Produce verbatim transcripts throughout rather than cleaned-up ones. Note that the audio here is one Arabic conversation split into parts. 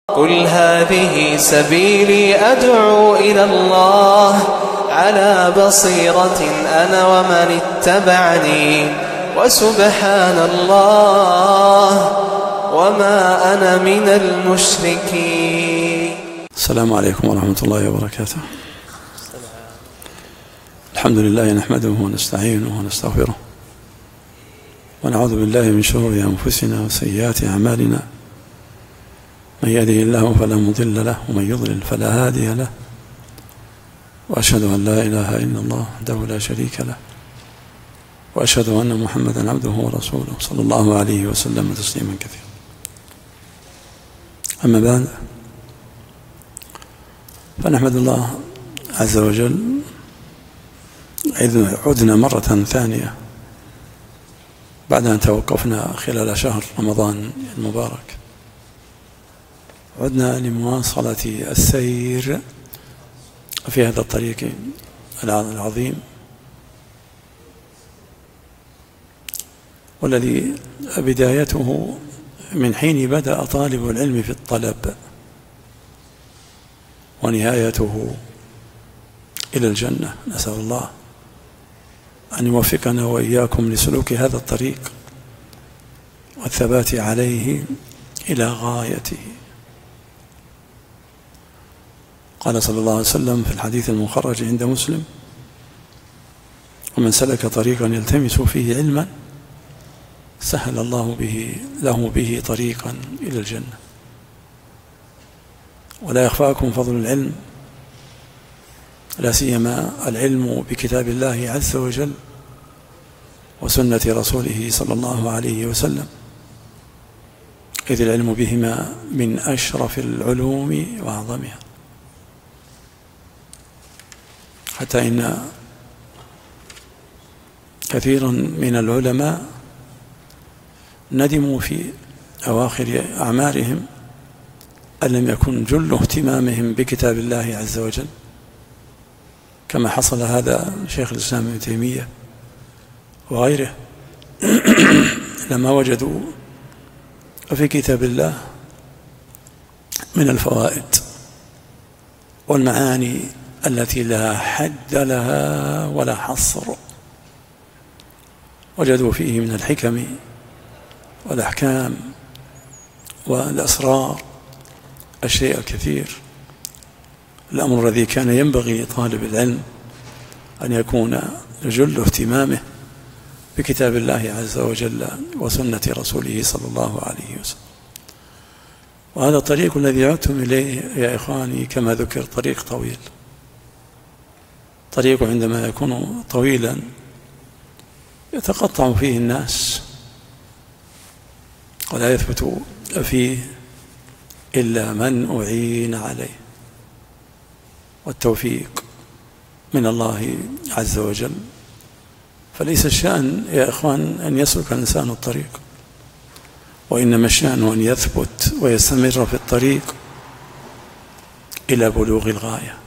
قل هذه سبيلي أدعو إلى الله على بصيرة أنا ومن اتبعني وسبحان الله وما أنا من المشركين. السلام عليكم ورحمة الله وبركاته. الحمد لله نحمده ونستعينه ونستغفره ونعوذ بالله من شرور أنفسنا وسيئات أعمالنا، من يهده الله فلا مضل له ومن يضلل فلا هادي له، وأشهد أن لا إله إلا الله وحده لا شريك له، وأشهد أن محمدا عبده ورسوله صلى الله عليه وسلم تسليما كثيرا. أما بعد، فنحمد الله عز وجل إذ عدنا مرة ثانية بعد أن توقفنا خلال شهر رمضان المبارك، عدنا لمواصلة السير في هذا الطريق العظيم، والذي بدايته من حين بدأ طالب العلم في الطلب، ونهايته إلى الجنة. نسأل الله أن يوفقنا وإياكم لسلوك هذا الطريق والثبات عليه إلى غايته. قال صلى الله عليه وسلم في الحديث المخرج عند مسلم: ومن سلك طريقا يلتمس فيه علما سهل الله به له به طريقا إلى الجنة. ولا يخفاكم فضل العلم، لا سيما العلم بكتاب الله عز وجل وسنة رسوله صلى الله عليه وسلم، إذ العلم بهما من أشرف العلوم وأعظمها، حتى إن كثيرا من العلماء ندموا في أواخر أعمارهم أن لم يكن جل اهتمامهم بكتاب الله عز وجل، كما حصل هذا شيخ الإسلام ابن تيمية وغيره لما وجدوا في كتاب الله من الفوائد والمعاني التي لا حد لها ولا حصر، وجدوا فيه من الحكم والأحكام والأسرار الشيء الكثير. الأمر الذي كان ينبغي لطالب العلم أن يكون جل اهتمامه بكتاب الله عز وجل وسنة رسوله صلى الله عليه وسلم. وهذا الطريق الذي عدتم إليه يا إخواني كما ذكر طريق طويل، طريق عندما يكون طويلا يتقطع فيه الناس ولا يثبت فيه إلا من أعين عليه، والتوفيق من الله عز وجل. فليس الشأن يا إخوان أن يسلك الإنسان الطريق، وإنما الشأن أن يثبت ويستمر في الطريق إلى بلوغ الغاية،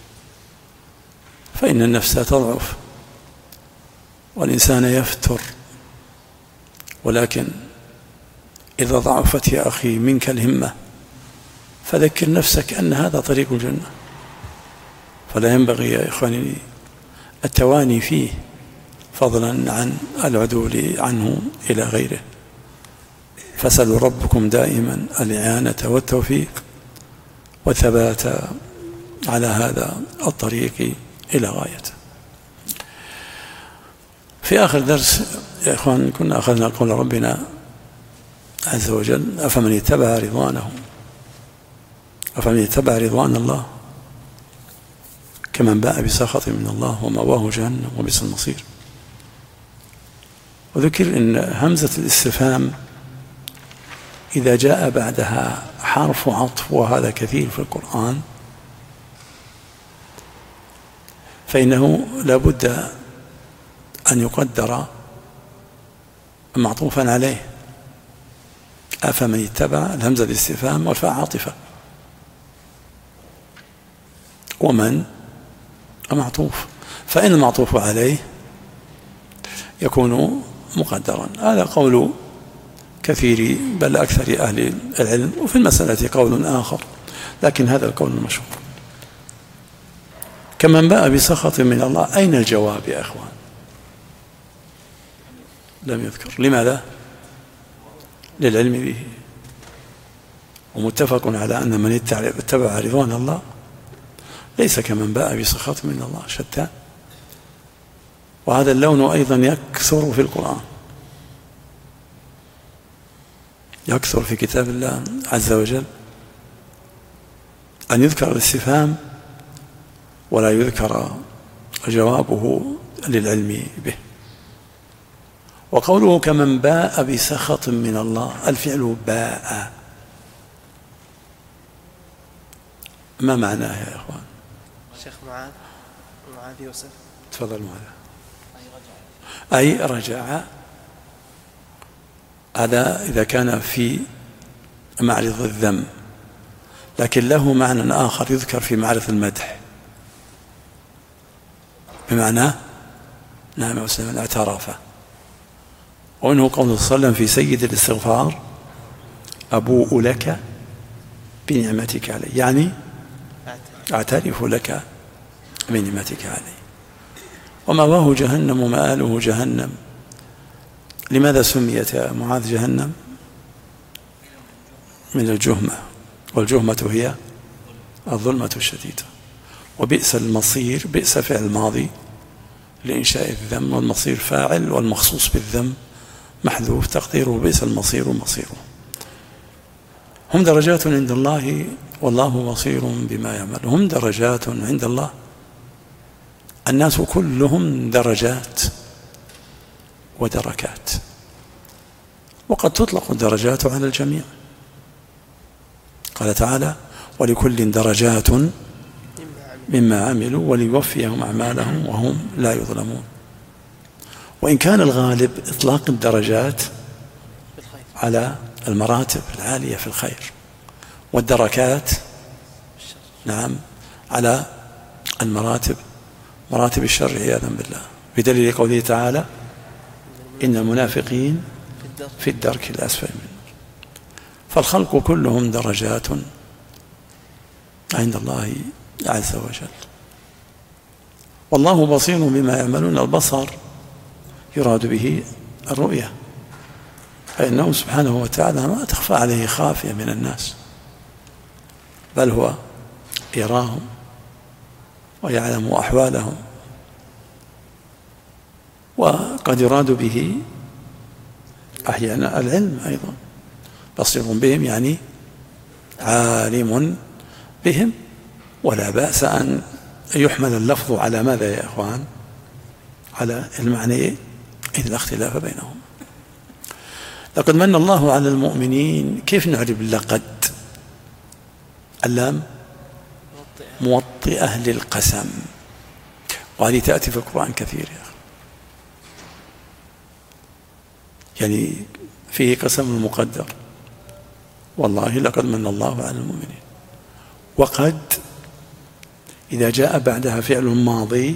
فإن النفس تضعف والإنسان يفتر، ولكن إذا ضعفت يا أخي منك الهمة فذكر نفسك أن هذا طريق الجنة، فلا ينبغي يا إخواني التواني فيه، فضلا عن العدول عنه إلى غيره. فسألوا ربكم دائما الإعانة والتوفيق والثبات على هذا الطريق إلى غايته. في آخر درس يا إخوان كنا أخذنا قول ربنا عز وجل: أفمن اتبع رضوانه أفمن اتبع رضوان الله كمن باء بسخط من الله ومأواه جهنم وبئس المصير. وذكر إن همزة الاستفهام إذا جاء بعدها حرف عطف، وهذا كثير في القرآن، فإنه لا بد أن يقدر معطوفا عليه. أفمن اتبع الهمزة الاستفهام والفاء عاطفة، ومن معطوف، فإن المعطوف عليه يكون مقدرا. هذا قول كثير بل أكثر أهل العلم، وفي المسألة قول آخر، لكن هذا القول المشهور. كمن باء بسخط من الله، أين الجواب يا إخوان؟ لم يذكر. لماذا؟ للعلم به، ومتفق على أن من اتبع رضوان الله ليس كمن باء بسخط من الله، شتى. وهذا اللون أيضا يكثر في القرآن، يكثر في كتاب الله عز وجل أن يذكر الاستفهام ولا يذكر جوابه للعلم به. وقوله كمن باء بسخط من الله، الفعل باء، ما معناه يا إخوان؟ شيخ معاذ معاذ يوسف، تفضل معاذ. أي رجع، هذا إذا كان في معرض الذم، لكن له معنى آخر يذكر في معرض المدح، بمعنى نعم يا أستاذ اعترف. وإنه قول صلى الله عليه وسلم في سيد الاستغفار: أبوء لك بنعمتك علي، يعني أعترف لك بنعمتك علي. ومأواه جهنم ومآله جهنم. لماذا سميت يا معاذ جهنم؟ من الجهمة، والجهمة هي الظلمة الشديدة. وبئس المصير، بئس فعل ماضي لإنشاء الذم، والمصير فاعل، والمخصوص بالذم محذوف تقديره بئس المصير مصيره. هم درجات عند الله والله بصير بما يعمل. هم درجات عند الله، الناس كلهم درجات ودركات، وقد تطلق الدرجات على الجميع. قال تعالى: ولكل درجات مما عملوا وليوفيهم أعمالهم وهم لا يظلمون. وإن كان الغالب إطلاق الدرجات على المراتب العالية في الخير، والدركات نعم على المراتب مراتب الشر عياذا بالله، بدليل قوله تعالى: إن المنافقين في الدرك الأسفل من النار. فالخلق كلهم درجات عند الله عز وجل، والله بصير بما يعملون. البصر يراد به الرؤية، فإنه سبحانه وتعالى ما تخفى عليه خافية من الناس، بل هو يراهم ويعلم أحوالهم. وقد يراد به أحيانا العلم أيضا، بصير بهم يعني عالم بهم. ولا بأس أن يحمل اللفظ على ماذا يا إخوان؟ على المعنى، إذ لا اختلاف بينهم. لقد من الله على المؤمنين. كيف نعرب لقد؟ اللام موطئة للقسم، وهذه تأتي في القرآن كثير يا أخي، يعني فيه قسم مقدر، والله لقد من الله على المؤمنين. وقد إذا جاء بعدها فعل ماضي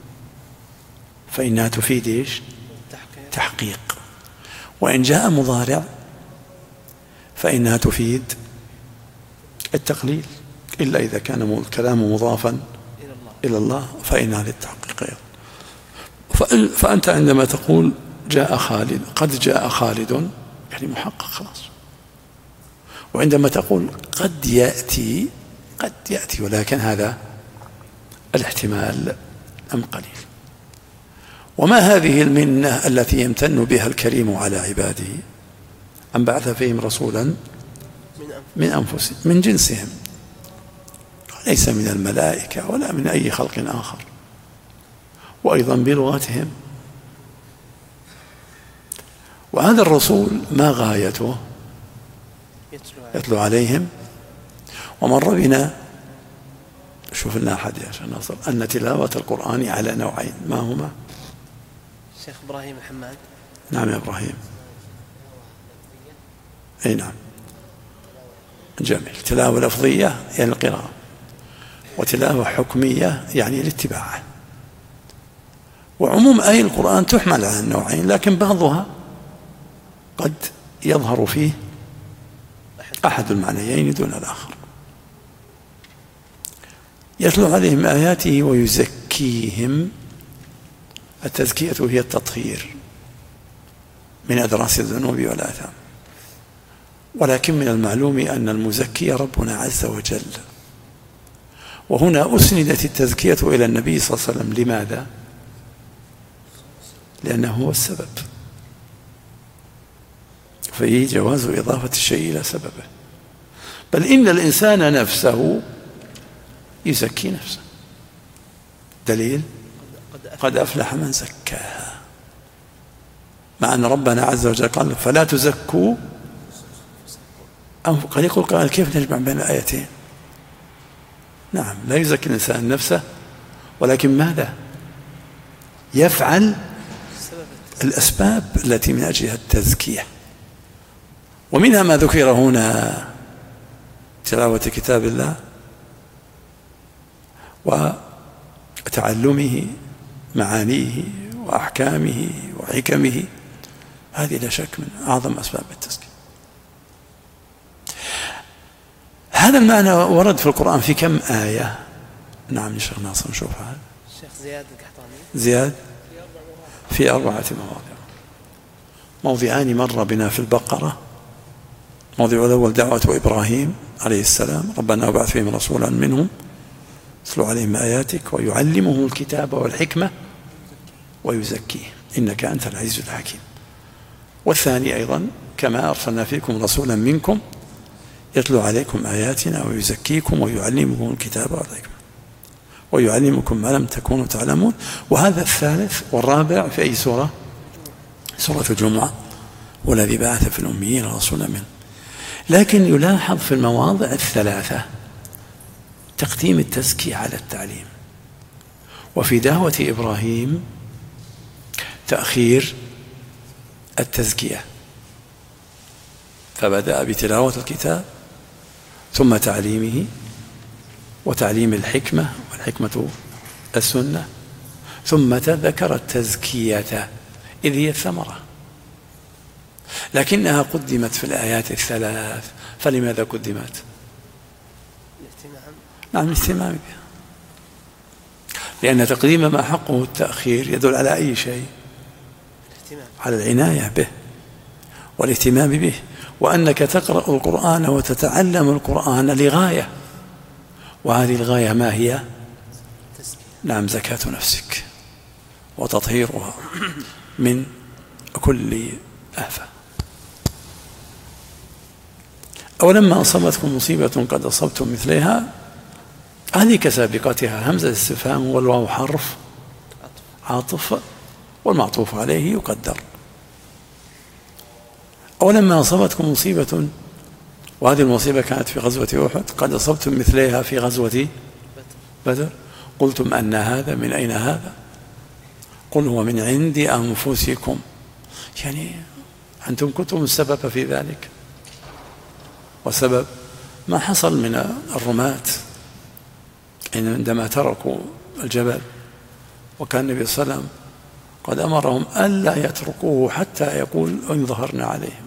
فإنها تفيد إيش؟ تحقيق. وإن جاء مضارع فإنها تفيد التقليل، إلا إذا كان الكلام مضافا إلى الله فإنها للتحقيق. فأنت عندما تقول جاء خالد، قد جاء خالد، يعني محقق خلاص. وعندما تقول قد يأتي، قد يأتي، ولكن هذا الاحتمال أم قليل. وما هذه المنة التي يمتن بها الكريم على عباده؟ أن بعث فيهم رسولا من أنفسهم، من جنسهم، ليس من الملائكة ولا من أي خلق آخر، وأيضا بلغتهم. وهذا الرسول ما غايته؟ يتلو عليهم. ومر بنا، شوف لنا أحد يا شيخ ناصر، أن تلاوة القرآن على نوعين، ما هما؟ شيخ إبراهيم الحماد. نعم يا إبراهيم. أي نعم، جميل. تلاوة لفظية يعني القراءة، وتلاوة حكمية يعني الاتباع. وعموم آي القرآن تحمل على النوعين، لكن بعضها قد يظهر فيه أحد المعنيين دون الآخر. يتلو عليهم آياته ويزكيهم. التزكية هي التطهير من أدراس الذنوب والآثام، ولكن من المعلوم أن المزكي ربنا عز وجل، وهنا أسندت التزكية إلى النبي صلى الله عليه وسلم. لماذا؟ لأنه هو السبب، فيه جواز إضافة الشيء إلى سببه. بل إن الإنسان نفسه يزكي نفسه. دليل: قد أفلح من زكاها، مع أن ربنا عز وجل قال فلا تزكوا. أو قد يقول قال كيف نجمع بين الآيتين؟ نعم، لا يزكي الإنسان نفسه، ولكن ماذا؟ يفعل الأسباب التي من أجلها التزكية، ومنها ما ذكر هنا: تلاوة كتاب الله وتعلمه معانيه وأحكامه وحكمه. هذه لا شك من أعظم أسباب التزكية. هذا المعنى ورد في القرآن في كم آية؟ نعم يا شيخ ناصر، نشوف هذا. الشيخ زياد القحطاني. زياد في أربعة مواضع. موضعان مر بنا في البقرة. موضع الأول دعوة إبراهيم عليه السلام: ربنا وابعث فيهم رسولا منهم يتلو عليهم آياتك ويعلمهم الكتاب والحكمة ويزكيهم إنك أنت العزيز الحكيم. والثاني أيضا: كما أرسلنا فيكم رسولا منكم يتلو عليكم آياتنا ويزكيكم ويعلمكم الكتاب والحكمة ويعلمكم ما لم تكونوا تعلمون. وهذا الثالث والرابع في أي سورة؟ سورة الجمعة: والذي بعث في الأميين رسولا منهم. لكن يلاحظ في المواضع الثلاثة تقديم التزكية على التعليم، وفي دعوة إبراهيم تأخير التزكية، فبدأ بتلاوة الكتاب ثم تعليمه وتعليم الحكمة، والحكمة السنة، ثم ذكر التزكية إذ هي الثمرة، لكنها قدمت في الآيات الثلاث. فلماذا قدمت؟ الاهتمام. نعم، الاهتمام بها، لأن تقديم ما حقه التأخير يدل على أي شيء؟ الاهتمام، على العناية به والاهتمام به، وأنك تقرأ القرآن وتتعلم القرآن لغاية، وهذه الغاية ما هي؟ تزكية. نعم، زكاة نفسك وتطهيرها من كل آفة. أولما أصابتكم مصيبة قد أصبتم مثلها، هذه كسابقتها همزة استفهام، والواو حرف عاطف والمعطوف عليه يقدر. أولما أصابتكم مصيبة، وهذه المصيبة كانت في غزوة أحد، قد أصبتم مثلها في غزوة بدر، قلتم أن هذا، من أين هذا؟ قل هو من عند أنفسكم، يعني أنتم كنتم السبب في ذلك. وسبب ما حصل من الرماة عندما تركوا الجبل، وكان النبي صلى الله عليه وسلم قد أمرهم ألا يتركوه حتى يقول إن ظهرنا عليهم.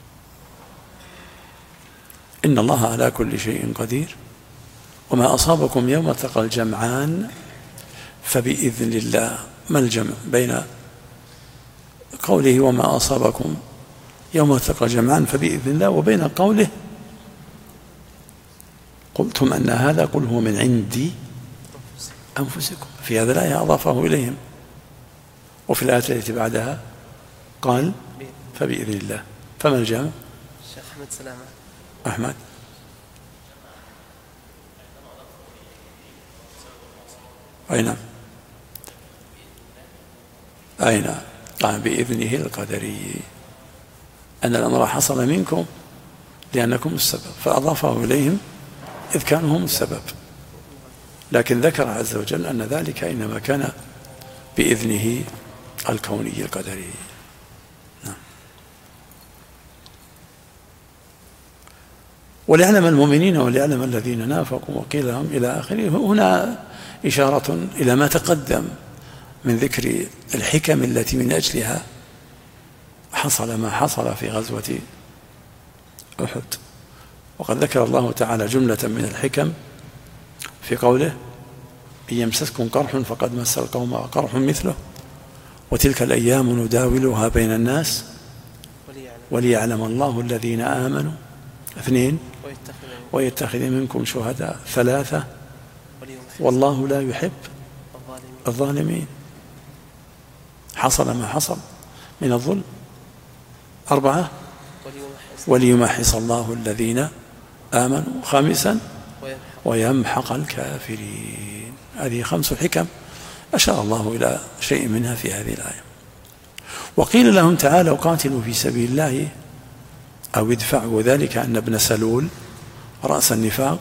إن الله على كل شيء قدير، وما أصابكم يوم التقى الجمعان فبإذن الله. ما الجمع بين قوله وما أصابكم يوم التقى الجمعان فبإذن الله وبين قوله قلتم أن هذا، قل هو من عندي أنفسكم؟ في هذا الآية أضافه إليهم، وفي الآية التي بعدها قال فبإذن الله. فما الجمع؟ الشيخ أحمد سلامة. أحمد أين أين قال بإذنه القدري، أن الأمر حصل منكم لأنكم السبب، فأضافه إليهم إذ كانوا هم السبب، لكن ذكر عز وجل أن ذلك إنما كان بإذنه الكوني القدري. نعم. وليعلم المؤمنين وليعلم الذين نافقوا وقيل لهم إلى آخره. هنا إشارة إلى ما تقدم من ذكر الحكم التي من أجلها حصل ما حصل في غزوة أحد. وقد ذكر الله تعالى جملة من الحكم في قوله إن يمسسكم قرح فقد مس القوم قرح مثله وتلك الأيام نداولها بين الناس وليعلم الله الذين آمنوا اثنين ويتخذ منكم شهداء ثلاثة والله لا يحب الظالمين. حصل ما حصل من الظلم. أربعة وليمحص الله الذين آمنوا. خامسا ويمحق الكافرين. هذه خمس حكم أشار الله إلى شيء منها في هذه الآية. وقيل لهم تعالوا قاتلوا في سبيل الله أو ادفعوا، ذلك أن ابن سلول رأس النفاق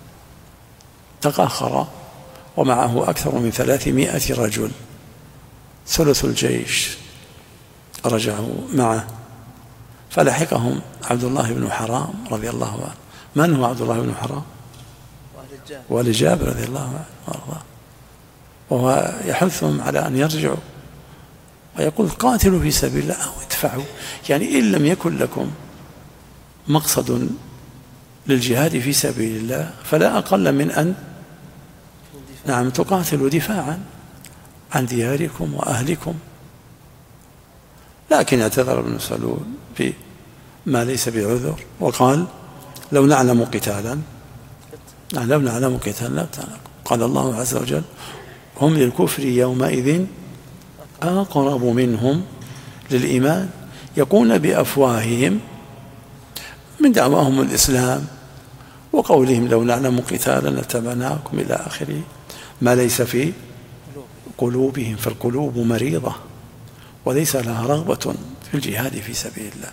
تقاخر ومعه أكثر من ثلاثمائة رجل، ثلث الجيش رجعوا معه، فلحقهم عبد الله بن حرام رضي الله عنه. من هو عبد الله بن حرام؟ والد جابر رضي الله عنه وارضاه، وهو يحثهم على أن يرجعوا ويقول قاتلوا في سبيل الله أو ادفعوا، يعني إن لم يكن لكم مقصد للجهاد في سبيل الله فلا أقل من أن نعم تقاتلوا دفاعا عن دياركم وأهلكم. لكن اعتذر ابن سلول بما ليس بعذر وقال لو نعلم قتالا لو نعلم قتالا لقتلناكم. قال الله عز وجل هم للكفر يومئذ أقرب منهم للإيمان يقولون بأفواههم من دعواهم الإسلام وقولهم لو نعلم قتالا لاتبعناكم إلى آخره، ما ليس في قلوبهم، فالقلوب مريضة وليس لها رغبة في الجهاد في سبيل الله.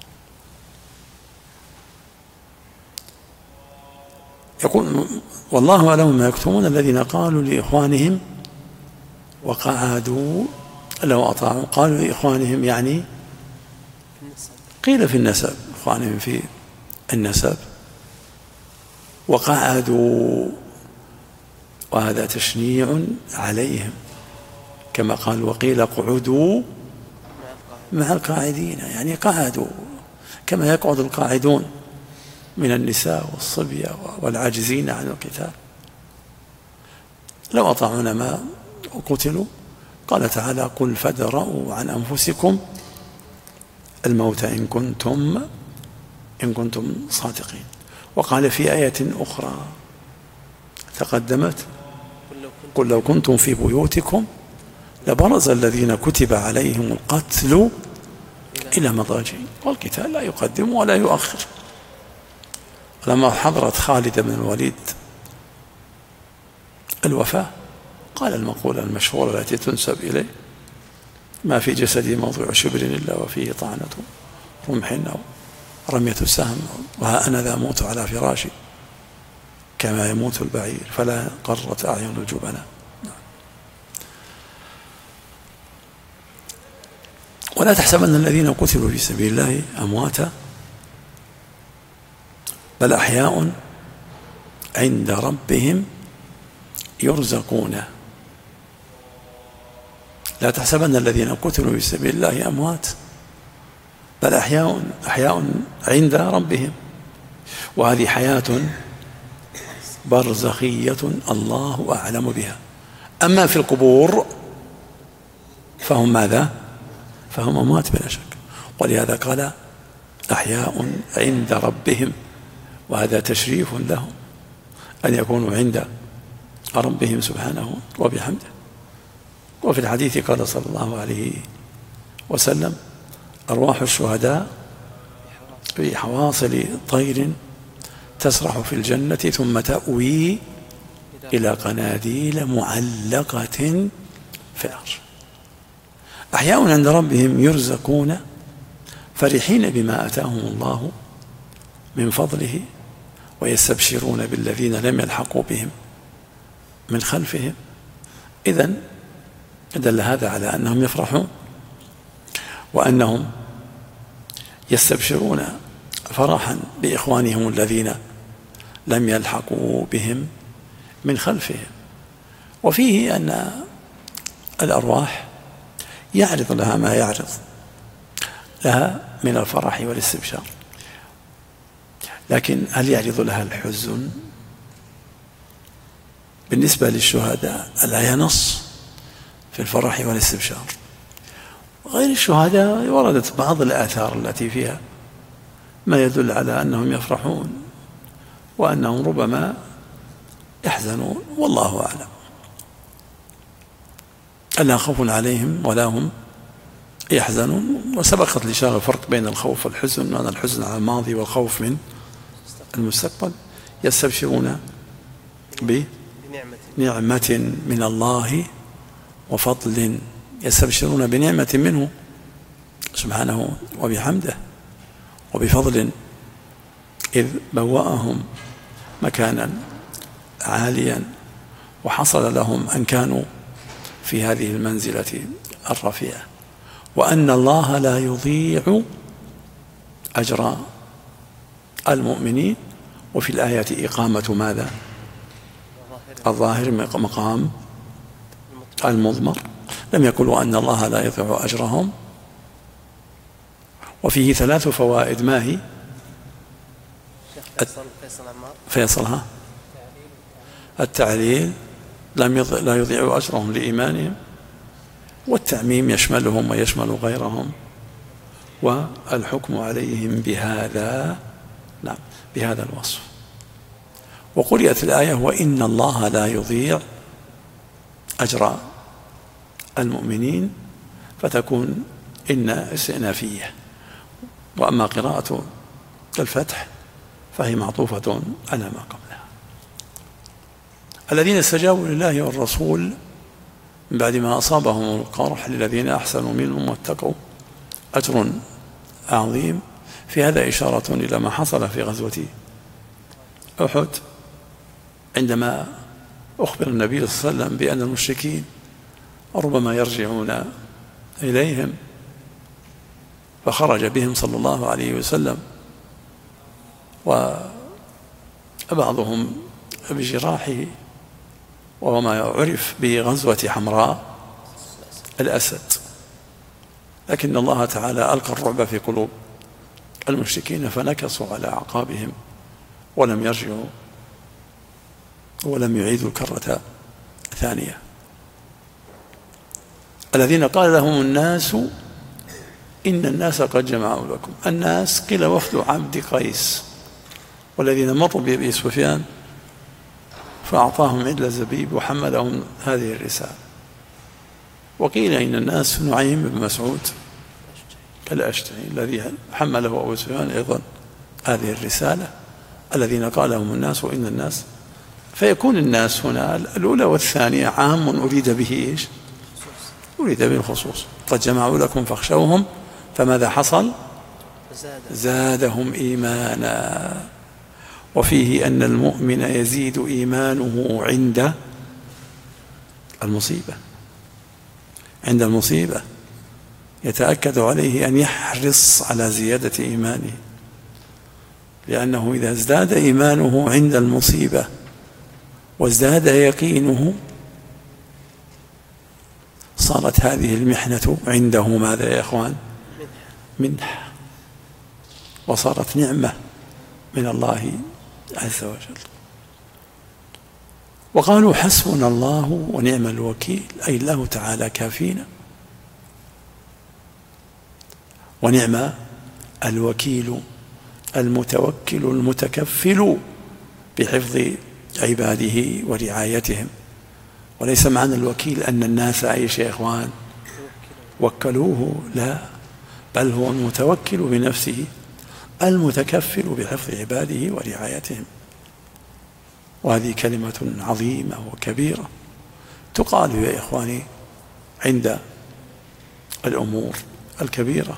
يقول والله أعلم ما يكتمون الذين قالوا لإخوانهم وقعدوا لو أطاعوا، قالوا لإخوانهم يعني قيل في النسب، إخوانهم في النسب، وقعدوا وهذا تشنيع عليهم كما قال وقيل اقعدوا مع القاعدين، يعني قعدوا كما يقعد القاعدون من النساء والصبية والعاجزين عن القتال. لو أطاعونا ما قتلوا. قال تعالى قل فادرءوا عن أنفسكم الموت إن كنتم إن كنتم صادقين. وقال في آية أخرى تقدمت قل لو كنتم في بيوتكم لبرز الذين كتب عليهم القتل إلى مضاجعهم، والقتال لا يقدم ولا يؤخر. لما حضرت خالد بن الوليد الوفاة قال المقولة المشهورة التي تنسب إليه ما في جسدي موضع شبر إلا وفيه طعنة رمح أو رمية سهم، وها أنا ذا أموت على فراشي كما يموت البعير فلا قرت أعين الجبناء. ولا تحسبن الذين قتلوا في سبيل الله أمواتا بل أحياء عند ربهم يرزقون. لا تحسبن الذين قتلوا في سبيل الله أموات بل أحياء أحياء عند ربهم، وهذه حياة برزخية الله أعلم بها. أما في القبور فهم ماذا؟ فهم أموات بلا شك. ولهذا قال أحياء عند ربهم، وهذا تشريف لهم أن يكونوا عند ربهم سبحانه وبحمده. وفي الحديث قال صلى الله عليه وسلم أرواح الشهداء في حواصل طير تسرح في الجنة ثم تأوي إلى قناديل معلقة في الأرض. أحياء عند ربهم يرزقون فرحين بما أتاهم الله من فضله ويستبشرون بالذين لم يلحقوا بهم من خلفهم. إذن دل هذا على أنهم يفرحون وأنهم يستبشرون فرحا بإخوانهم الذين لم يلحقوا بهم من خلفهم. وفيه أن الأرواح يعرض لها ما يعرض لها من الفرح والاستبشار. لكن هل يعرض لها الحزن؟ بالنسبة للشهداء الآية نص في الفرح والاستبشار. غير الشهداء وردت بعض الآثار التي فيها ما يدل على أنهم يفرحون وأنهم ربما يحزنون، والله أعلم. ألا خوف عليهم ولا هم يحزنون. وسبقت الإشارة الفرق بين الخوف والحزن، أن الحزن على الماضي والخوف من المستقبل. يستبشرون بنعمة من الله وفضل، يستبشرون بنعمة منه سبحانه وبحمده وبفضل، إذ بوأهم مكانا عاليا وحصل لهم أن كانوا في هذه المنزلة الرفيعة، وأن الله لا يضيع أجر المؤمنين. وفي الآية إقامة ماذا؟ الظاهر مقام المضمر، لم يقولوا أن الله لا يضيع أجرهم. وفيه ثلاث فوائد. ما هي؟ فيصلها التعليل، لم يضيع لا يضيع أجرهم لإيمانهم، والتعميم يشملهم ويشمل غيرهم، والحكم عليهم بهذا نعم بهذا الوصف. وقرئت الآية وإن الله لا يضيع أجر المؤمنين، فتكون إن استئنافية. وأما قراءة الفتح فهي معطوفة على ما قبلها. الذين استجابوا لله والرسول من بعد ما أصابهم القرح للذين أحسنوا منهم واتقوا أجر عظيم. في هذا إشارة إلى ما حصل في غزوة أحد، عندما أخبر النبي صلى الله عليه وسلم بأن المشركين ربما يرجعون إليهم، فخرج بهم صلى الله عليه وسلم، وبعضهم بجراحه، وهو ما عرف بغزوة حمراء الأسد. لكن الله تعالى ألقى الرعب في قلوب المشركين فنكصوا على أعقابهم ولم يرجعوا ولم يعيدوا الكرة ثانية. الذين قال لهم الناس إن الناس قد جمعوا لكم. الناس قيل وفد عبد قيس، والذين مروا بأبي سفيان فأعطاهم عدل زبيب وحملهم هذه الرسالة. وقيل إن الناس نعيم بن مسعود الأشجعي الذي حمله أبو سفيان أيضا هذه الرسالة. الذين قال لهم الناس وإن الناس، فيكون الناس هنا الأولى والثانية عام أريد به إيش؟ أريد به الخصوص. قد جمعوا لكم فاخشوهم، فماذا حصل؟ زادهم إيمانا. وفيه أن المؤمن يزيد إيمانه عند المصيبة. عند المصيبة يتأكد عليه أن يحرص على زيادة إيمانه، لأنه إذا ازداد إيمانه عند المصيبة وازداد يقينه صارت هذه المحنة عنده ماذا يا إخوان؟ منح، وصارت نعمة من الله عز وجل. وقالوا حسبنا الله ونعم الوكيل، أي الله تعالى كافينا، ونعم الوكيل المتوكل المتكفل بحفظ عباده ورعايتهم. وليس معنى الوكيل أن الناس أيش يا إخوان وكلوه، لا، بل هو المتوكل بنفسه المتكفل بحفظ عباده ورعايتهم. وهذه كلمة عظيمة وكبيرة تقال يا إخواني عند الأمور الكبيرة.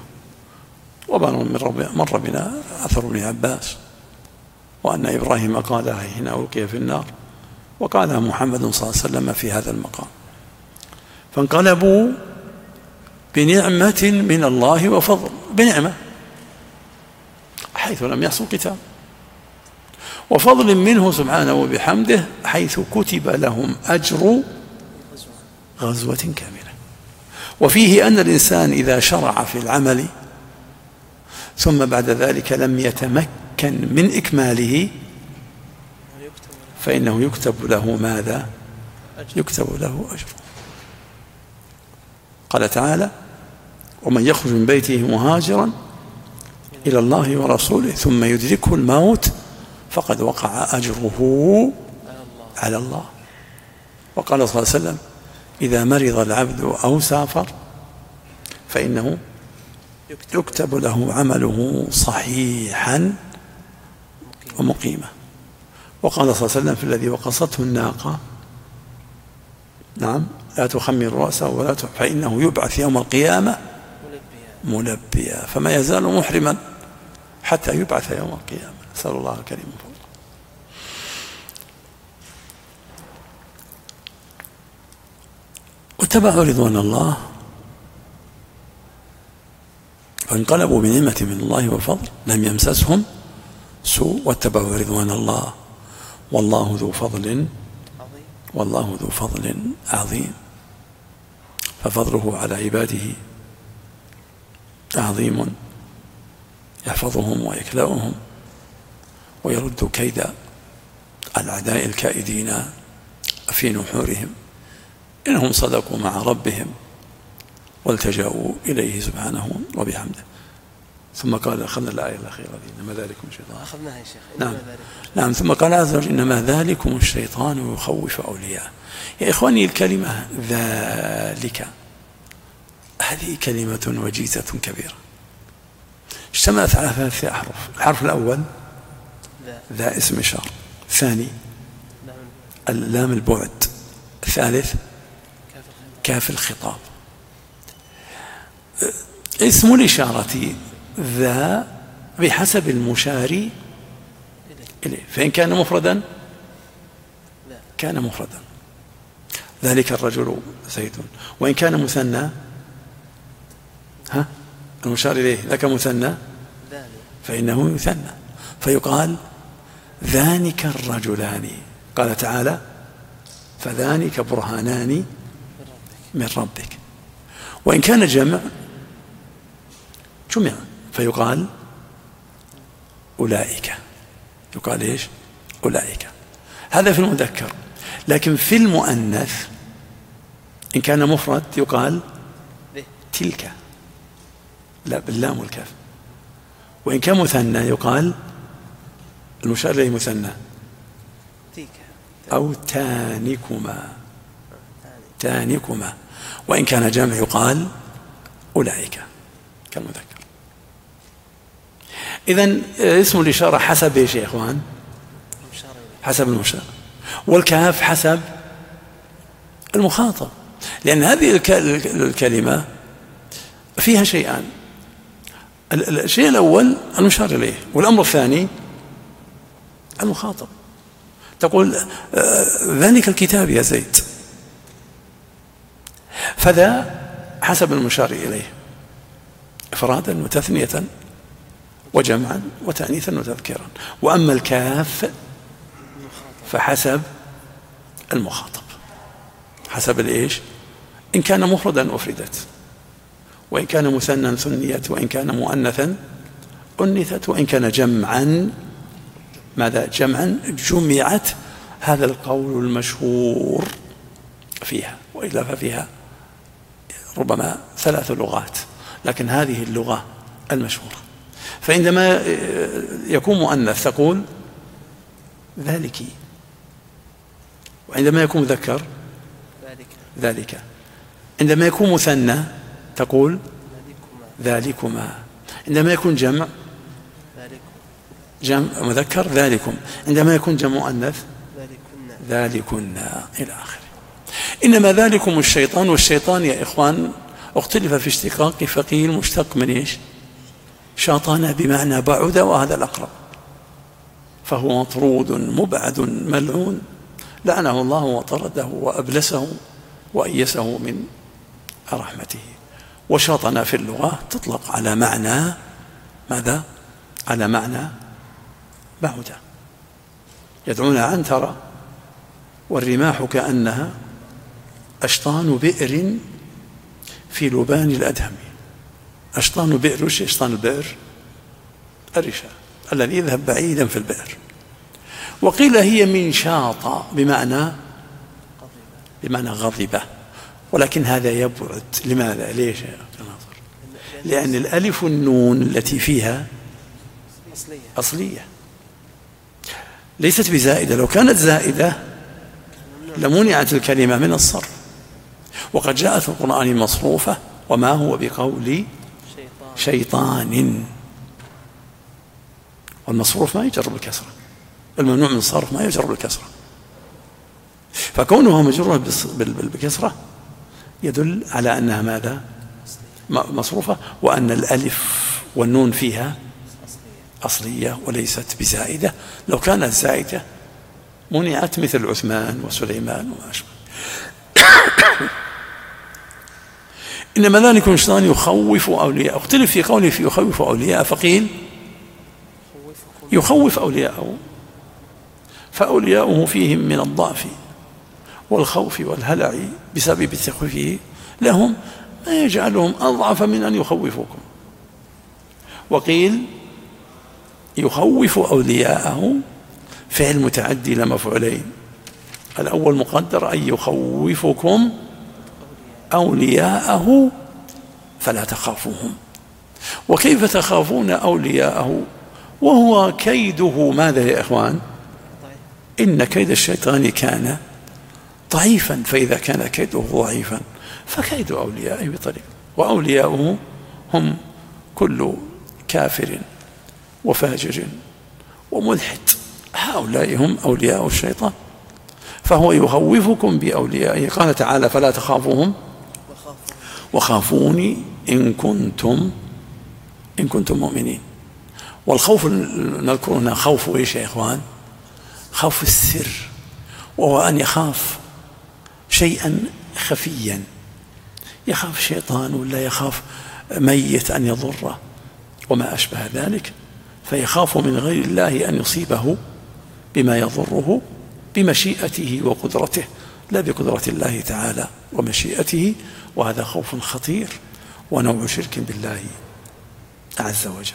ومر بنا أثر ابن عباس، وأن إبراهيم قالها حين ألقي في النار، وقالها محمد صلى الله عليه وسلم في هذا المقام. فانقلبوا بنعمة من الله وفضل، بنعمة حيث لم يحصل قتال، وفضل منه سبحانه وبحمده حيث كتب لهم أجر غزوة كاملة. وفيه أن الإنسان إذا شرع في العمل ثم بعد ذلك لم يتمكن يتمكن من إكماله فإنه يكتب له ماذا؟ يكتب له أجره. قال تعالى: ومن يخرج من بيته مهاجرا إلى الله ورسوله ثم يدركه الموت فقد وقع أجره على الله. وقال صلى الله عليه وسلم: إذا مرض العبد أو سافر فإنه يكتب له عمله صحيحا ومقيما. وقال صلى الله عليه وسلم في الذي وقصته الناقة: نعم، لا تخمر رأسه ولا تح... فإنه يبعث يوم القيامة ملبيا، فما يزال محرما حتى يبعث يوم القيامة. نسأل الله الكريم الفضل. واتبعوا رضوان الله فانقلبوا بنعمة من الله وفضل لم يمسسهم سوء واتبعوا رضوان الله والله ذو فضل والله ذو فضل عظيم. ففضله على عباده عظيم يحفظهم ويكلأهم ويرد كيد الأعداء الكائدين في نحورهم، إنهم صدقوا مع ربهم والتجأوا إليه سبحانه وبحمده. ثم قال: أخذنا الآية الأخيرة دي: إنما ذلكم الشيطان. أخذناها يا شيخ. نعم نعم. ثم قال عز وجل: إنما ذلكم الشيطان يخوف أولياءه. يا إخواني، الكلمة ذلك هذه كلمة وجيزة كبيرة اشتملت على ثلاثة أحرف. الحرف الأول ذا اسم إشارة، الثاني اللام البعد، الثالث كاف الخطاب. اسم الإشارة ذا بحسب المشار إليه، فإن كان مفردا كان مفردا، ذلك الرجل زيد. وإن كان مثنى ها المشار إليه لك مثنى فإنه يثنى، فيقال ذانك الرجلان. قال تعالى: فذانك برهانان من ربك. وإن كان جمع جمع فيقال أولئك. يقال إيش؟ أولئك. هذا في المذكر. لكن في المؤنث إن كان مفرد يقال تلك، لا باللام والكاف. وإن كان مثنى يقال المشار إليه مثنى أو تانكما تانكما. وإن كان جمع يقال أولئك كالمذكر. إذن اسم الإشارة حسب إيش يا إخوان؟ حسب المشار. والكاف حسب المخاطب، لأن هذه الكلمة فيها شيئان. الشيء الأول المشار إليه، والأمر الثاني المخاطب. تقول ذلك الكتاب يا زيد، فذا حسب المشار إليه إفرادا وتثنية وجمعا وتأنيثا وتذكيرا. وأما الكاف فحسب المخاطب، حسب الإيش؟ إن كان مفردا أفردت، وإن كان مثنى ثنيت، وإن كان مؤنثا أنثت، وإن كان جمعا ماذا؟ جمعا جمعت. هذا القول المشهور فيها، وإلا ففيها ربما ثلاث لغات، لكن هذه اللغة المشهورة. فعندما يكون مؤنث تقول ذلك، وعندما يكون مذكر ذلك. عندما يكون مثنى تقول ذلكما. عندما يكون جمع جمع مذكر ذلكم. عندما يكون جمع مؤنث ذلكنا إلى آخره. إنما ذلكم الشيطان. والشيطان يا إخوان اختلف في اشتقاق، فقيل مشتق من إيش؟ شاطان بمعنى بعد، وهذا الأقرب، فهو مطرود مبعد ملعون، لعنه الله وطرده وأبلسه وأيسه من رحمته. وشاطن في اللغة تطلق على معنى ماذا؟ على معنى بعد. يدعون عنترة والرماح كأنها أشطان بئر في لبان الأدهم. أشطان بئر، وش أشطان البئر؟ الرشاء. الذي يذهب بعيدا في البئر. وقيل هي من شاط بمعنى بمعنى غضبة، ولكن هذا يبعد. لماذا؟ ليش يا ناصر؟ لأن الألف والنون التي فيها أصلية, أصلية ليست بزائدة. لو كانت زائدة لمنعت الكلمة من الصرف، وقد جاءت في القرآن مصروفة وما هو بقول شيطان. والمصروف ما يجر بالكسرة، الممنوع من الصرف ما يجر بالكسرة، فكونها مجرورة بالكسرة يدل على أنها ماذا؟ مصروفة، وأن الألف والنون فيها أصلية وليست بزائدة. لو كانت زائدة منعت، مثل عثمان وسليمان وما أشبه. إنما ذلك الشيطان يخوف أولياءه. اختلف في قوله في يخوف أولياءه، فقيل يخوف أولياءه، فأولياؤه فيهم من الضعف والخوف والهلع بسبب تخويفه لهم ما يجعلهم أضعف من أن يخوفوكم. وقيل يخوف أولياءه فعل متعدي لمفعولين، الأول مقدر أن يخوفكم أولياءه فلا تخافوهم. وكيف تخافون أولياءه وهو كيده ماذا يا إخوان؟ إن كيد الشيطان كان ضعيفا، فإذا كان كيده ضعيفا فكيد أوليائه بطريق، وأولياؤه هم كل كافر وفاجر وملحد، هؤلاء هم أولياء الشيطان. فهو يخوفكم بأوليائه. قال تعالى فلا تخافوهم وخافوني إن كنتم إن كنتم مؤمنين. والخوف نذكر هنا خوف إيش يا إخوان؟ خوف السر، وهو أن يخاف شيئا خفيا، يخاف شيطان ولا يخاف ميت أن يضره وما أشبه ذلك، فيخاف من غير الله أن يصيبه بما يضره بمشيئته وقدرته، لا بقدرة الله تعالى ومشيئته. وهذا خوف خطير ونوع شرك بالله عز وجل.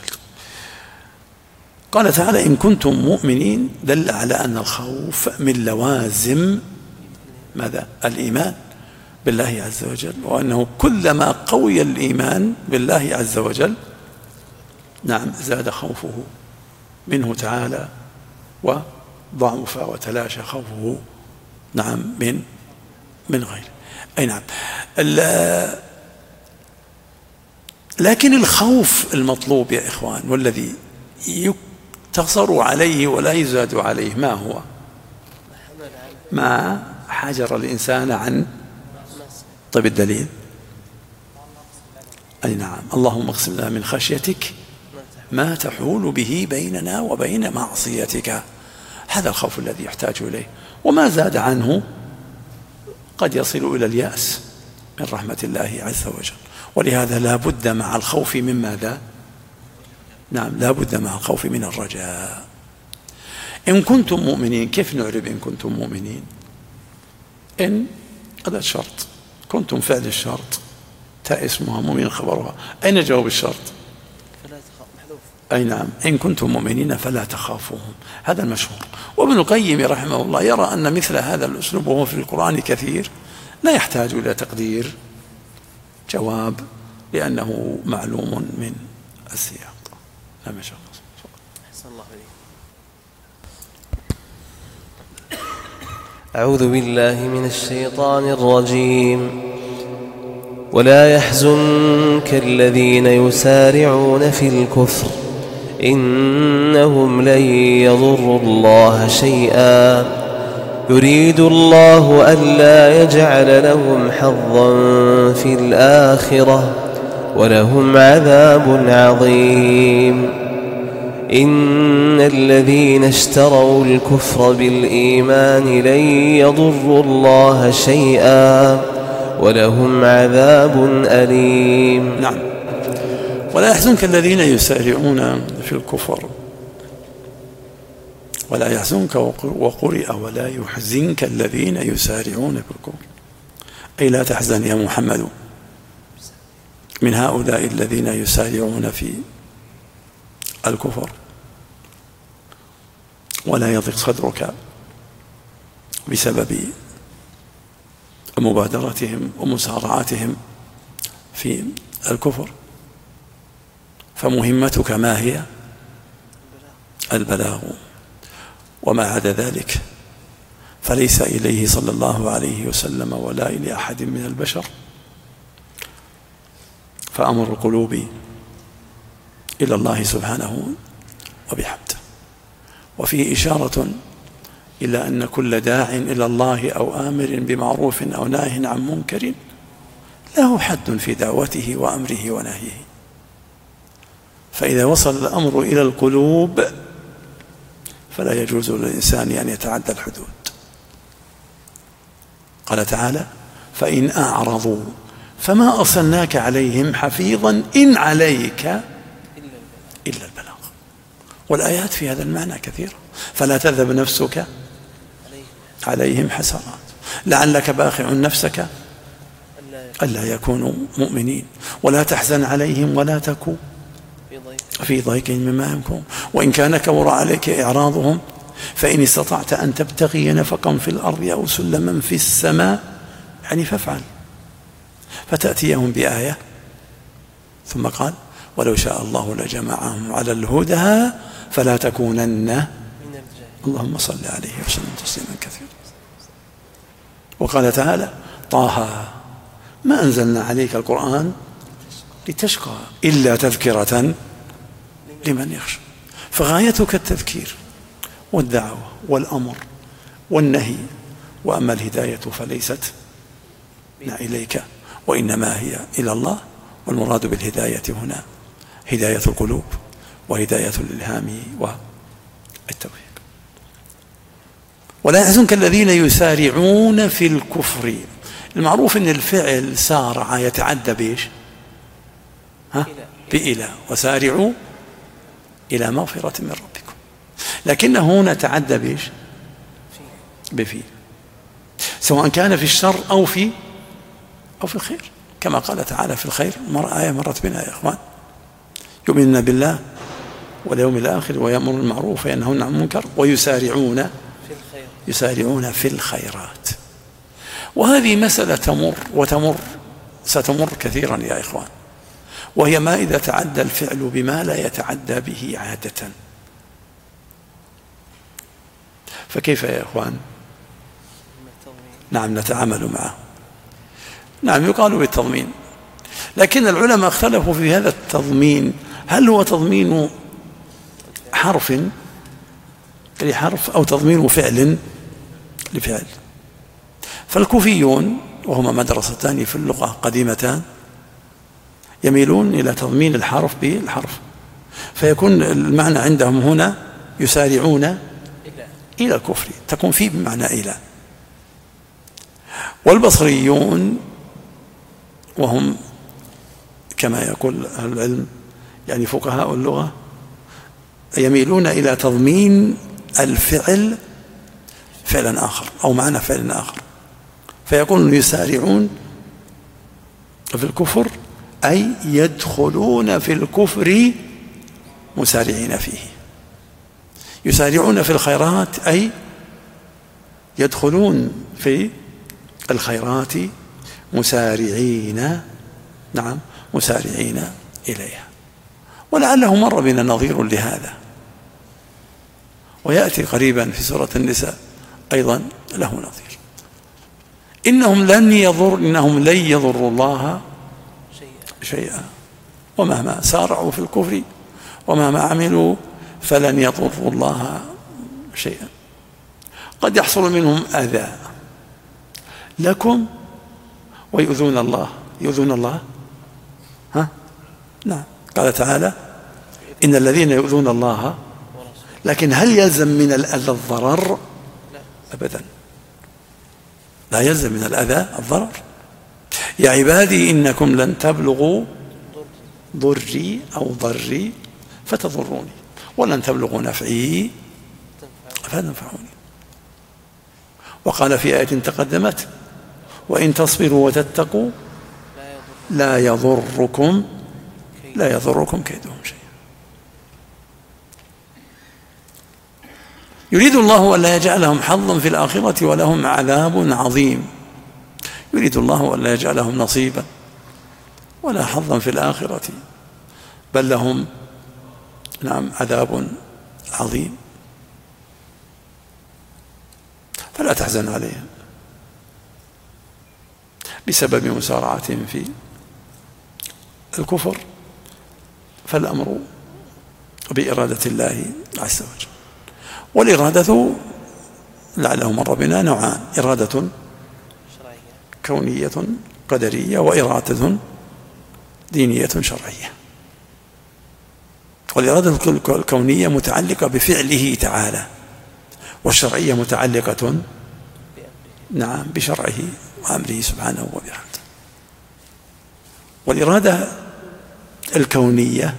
قال تعالى إن كنتم مؤمنين، دل على أن الخوف من لوازم ماذا؟ الإيمان بالله عز وجل، وأنه كلما قوي الإيمان بالله عز وجل نعم زاد خوفه منه تعالى وضعف وتلاشى خوفه نعم من من غيره. أي نعم. لكن الخوف المطلوب يا إخوان والذي يقتصر عليه ولا يزاد عليه ما هو؟ ما حجر الإنسان عن. طيب الدليل؟ أي نعم اللهم اقسم لنا من خشيتك ما تحول به بيننا وبين معصيتك. هذا الخوف الذي يحتاج إليه، وما زاد عنه قد يصل إلى اليأس من رحمة الله عز وجل. ولهذا لا بد مع الخوف من ماذا؟ نعم لا بد مع الخوف من الرجاء. إن كنتم مؤمنين، كيف نعرب إن كنتم مؤمنين؟ إن هذا شرط، كنتم فعل الشرط، تاء اسمها مؤمن خبرها. أين جواب الشرط؟ أي نعم إن كنتم مؤمنين فلا تخافوهم. هذا المشهور. وابن القيم رحمه الله يرى أن مثل هذا الأسلوب وهو في القرآن كثير لا يحتاج إلى تقدير جواب، لأنه معلوم من السياق. لا ما شاء الله. أحسن الله إليك. أعوذ بالله من الشيطان الرجيم. ولا يحزنك الذين يسارعون في الكفر إنهم لن يضروا الله شيئا يريد الله ألا يجعل لهم حظا في الآخرة ولهم عذاب عظيم. إن الذين اشتروا الكفر بالإيمان لن يضروا الله شيئا ولهم عذاب أليم. نعم. ولا يحزنك الذين يسارعون في الكفر، ولا يحزنك وقرئ ولا يحزنك الذين يسارعون في الكفر، أي لا تحزن يا محمد من هؤلاء الذين يسارعون في الكفر ولا يضيق صدرك بسبب مبادرتهم ومسارعتهم في الكفر. فمهمتك ما هي؟ البلاغ، وما عدا ذلك فليس إليه صلى الله عليه وسلم ولا إلى أحد من البشر. فأمر القلوب إلى الله سبحانه وبحمده. وفيه إشارة إلى أن كل داع إلى الله أو آمر بمعروف أو ناه عن منكر له حد في دعوته وأمره ونهيه. فإذا وصل الأمر إلى القلوب فلا يجوز للإنسان أن يتعدى الحدود. قال تعالى: فإن أعرضوا فما أرسلناك عليهم حفيظا إن عليك إلا البلاغ. والآيات في هذا المعنى كثيرة. فلا تذهب نفسك عليهم حسرات لعلك باخع نفسك ألا يكونوا مؤمنين، ولا تحزن عليهم ولا تكو في ضيق مما يمكرون، وإن كان كبر عليك إعراضهم فإن استطعت أن تبتغي نفقا في الأرض أو سلما في السماء يعني فافعل. فتأتيهم بآية ثم قال: ولو شاء الله لجمعهم على الهدى فلا تكونن. اللهم صل عليه وسلم تسليما كثيرا. وقال تعالى: طه ما أنزلنا عليك القرآن لتشقى إلا تذكرة لمن يخشى. فغايتك التذكير والدعوة والأمر والنهي، وأما الهداية فليست إليك وإنما هي إلى الله. والمراد بالهداية هنا هداية القلوب وهداية الإلهام والتوفيق. ولا يحزنك الذين يسارعون في الكفر. المعروف أن الفعل سارع يتعدى بإيش؟ ها؟ بإلى، وسارعوا إلى مغفرة من ربكم. لكنه هنا تعدى بإيش؟ بفي، سواء كان في الشر أو في أو في الخير، كما قال تعالى في الخير. مر آية مرت بنا يا إخوان: يؤمنون بالله واليوم الآخر ويأمرون بالمعروف وينهون عن المنكر ويسارعون يسارعون في الخيرات. وهذه مسألة تمر وتمر ستمر كثيرا يا إخوان، وهي ما إذا تعدى الفعل بما لا يتعدى به عادة. فكيف يا إخوان؟ نعم نتعامل معه. نعم يقال بالتضمين، لكن العلماء اختلفوا في هذا التضمين. هل هو تضمين حرف لحرف أو تضمين فعل لفعل؟ فالكوفيون وهما مدرستان في اللغة قديمتان يميلون إلى تضمين الحرف بالحرف، فيكون المعنى عندهم هنا يسارعون إلى الكفر، تكون فيه بمعنى إلى. والبصريون وهم كما يقول أهل العلم يعني فقهاء اللغة يميلون إلى تضمين الفعل فعلا آخر أو معنى فعل آخر، فيكون يسارعون في الكفر أي يدخلون في الكفر مسارعين فيه. يسارعون في الخيرات أي يدخلون في الخيرات مسارعين، نعم مسارعين إليها. ولعله مر بنا نظير لهذا، ويأتي قريبا في سورة النساء أيضا له نظير: إنهم لن يضر إنهم لن يضروا الله شيئا ومهما سارعوا في الكفر ومهما عملوا فلن يضروا الله شيئا. قد يحصل منهم أذى لكم ويؤذون الله. يؤذون الله ها؟ نعم. قال تعالى: إن الذين يؤذون الله. لكن هل يلزم من الأذى الضرر؟ أبدا، لا يلزم من الأذى الضرر. يا عبادي إنكم لن تبلغوا ضري أو ضري فتضروني ولن تبلغوا نفعي فتنفعوني. وقال في آية تقدمت: وإن تصبروا وتتقوا لا يضركم لا يضركم كيدهم شيئا. يريد الله ألا يجعل لهم حظا في الآخرة ولهم عذاب عظيم. يريد الله ألا يجعل لهم نصيبا ولا حظا في الآخرة، بل لهم نعم عذاب عظيم. فلا تحزن عليهم بسبب مسارعتهم في الكفر، فالأمر بإرادة الله عز وجل. والإرادة لعله مر بنا نوعان: إرادة كونية قدرية، وإرادة دينية شرعية. والإرادة الكونية متعلقة بفعله تعالى، والشرعية متعلقة نعم بشرعه وأمره سبحانه وبحمده. والإرادة الكونية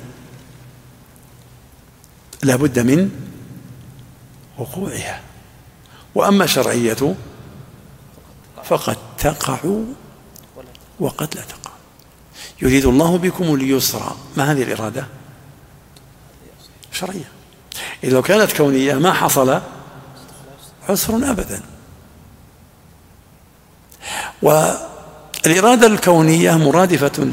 لا بد من وقوعها، وأما شرعية فقد تقع وقد لا تقع. يريد الله بكم اليسر، ما هذه الإرادة؟ شرعية. إذا كانت كونية ما حصل عسر أبدا. والإرادة الكونية مرادفة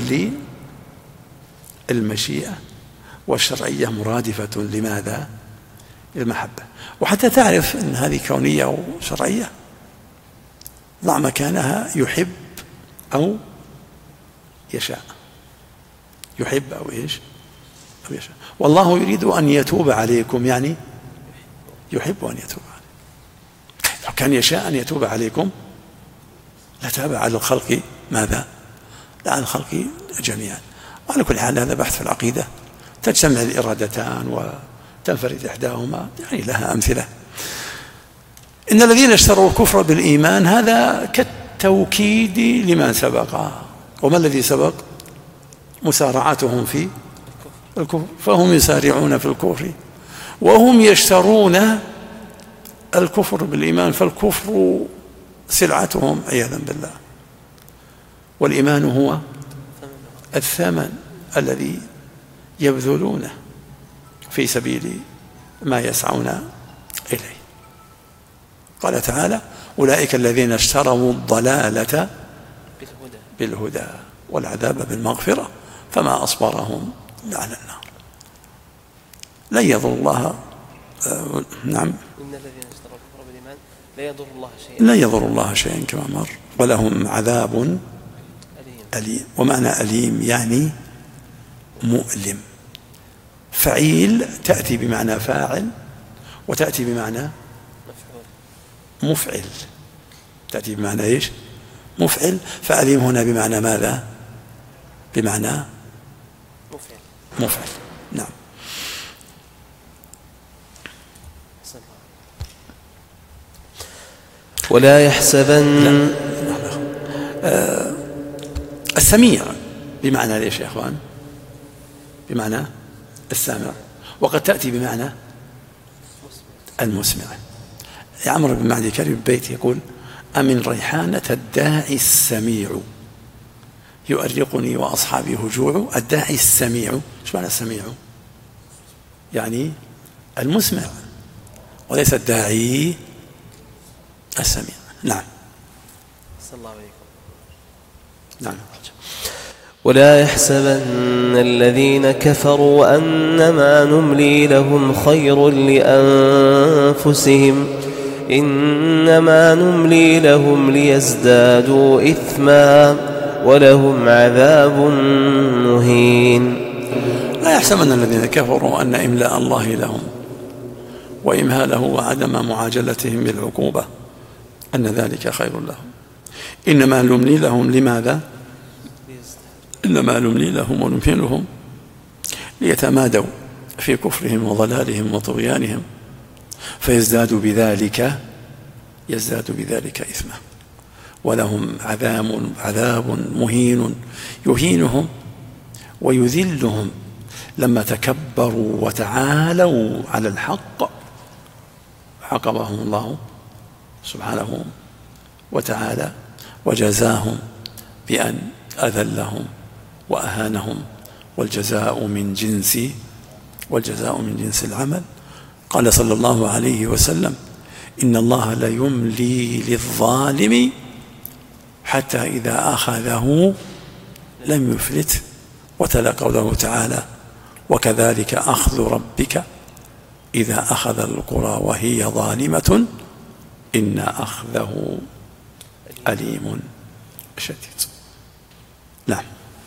للمشيئة، والشرعية مرادفة لماذا؟ المحبة. وحتى تعرف أن هذه كونية وشرعية ضع مكانها يحب أو يشاء، يحب أو إيش أو يشاء. والله يريد أن يتوب عليكم، يعني يحب أن يتوب عليكم. لو كان يشاء أن يتوب عليكم لتاب على الخلق ماذا؟ لا على الخلق جميعا. وعلى كل حال هذا بحث في العقيدة، تجتمع الإرادتان وتنفرد إحداهما، يعني لها أمثلة. إن الذين اشتروا الكفر بالإيمان، هذا كالتوكيد لما سبق. وما الذي سبق؟ مسارعتهم في الكفر، فهم يسارعون في الكفر وهم يشترون الكفر بالإيمان، فالكفر سلعتهم عياذا بالله، والإيمان هو الثمن الذي يبذلونه في سبيل ما يسعون إليه. قال تعالى: أولئك الذين اشتروا الضلالة بالهدى والعذاب بالمغفرة فما أصبرهم على النار. لن يضر الله آه نعم إن الذين اشتروا الكفر بالإيمان لا يضر الله شيئا لا يضر الله شيئا كما مر، ولهم عذاب أليم. أليم. ومعنى أليم يعني مؤلم. فعيل تأتي بمعنى فاعل، وتأتي بمعنى مفعل. تأتي بمعنى إيش؟ مفعل. فأليم هنا بمعنى ماذا؟ بمعنى مفعل. مفعل. نعم. ولا يحسبن آه السميع بمعنى ليش يا أخوان؟ بمعنى السامع، وقد تأتي بمعنى المسمع. عمرو بن معدي كريم بيت يقول: أمن ريحانة الداعي السميع يؤرقني وأصحابي هجوع. الداعي السميع، ايش معنى السميع؟ يعني المسمع، وليس الداعي السميع. نعم. صلى الله عليكم. نعم. ولا يحسبن الذين كفروا أنما نملي لهم خير لأنفسهم، إنما نملي لهم ليزدادوا إثما ولهم عذاب مهين. لا يحسبن الذين كفروا أن إملاء الله لهم وإمهاله وعدم معاجلتهم بالعقوبة أن ذلك خير لهم. إنما نملي لهم لماذا؟ إنما نملي لهم ونمهلهم ليتمادوا في كفرهم وضلالهم وطغيانهم، فيزدادوا بذلك يزداد بذلك إثما، ولهم عذاب عذاب مهين يهينهم ويذلهم لما تكبروا وتعالوا على الحق، عاقبهم الله سبحانه وتعالى وجزاهم بأن أذلهم وأهانهم، والجزاء من جنس والجزاء من جنس العمل. قال صلى الله عليه وسلم: إن الله ليملي للظالم حتى إذا أخذه لم يفلت. وتلا قوله تعالى: وكذلك أخذ ربك إذا أخذ القرى وهي ظالمة إن أخذه أليم شديد. نعم.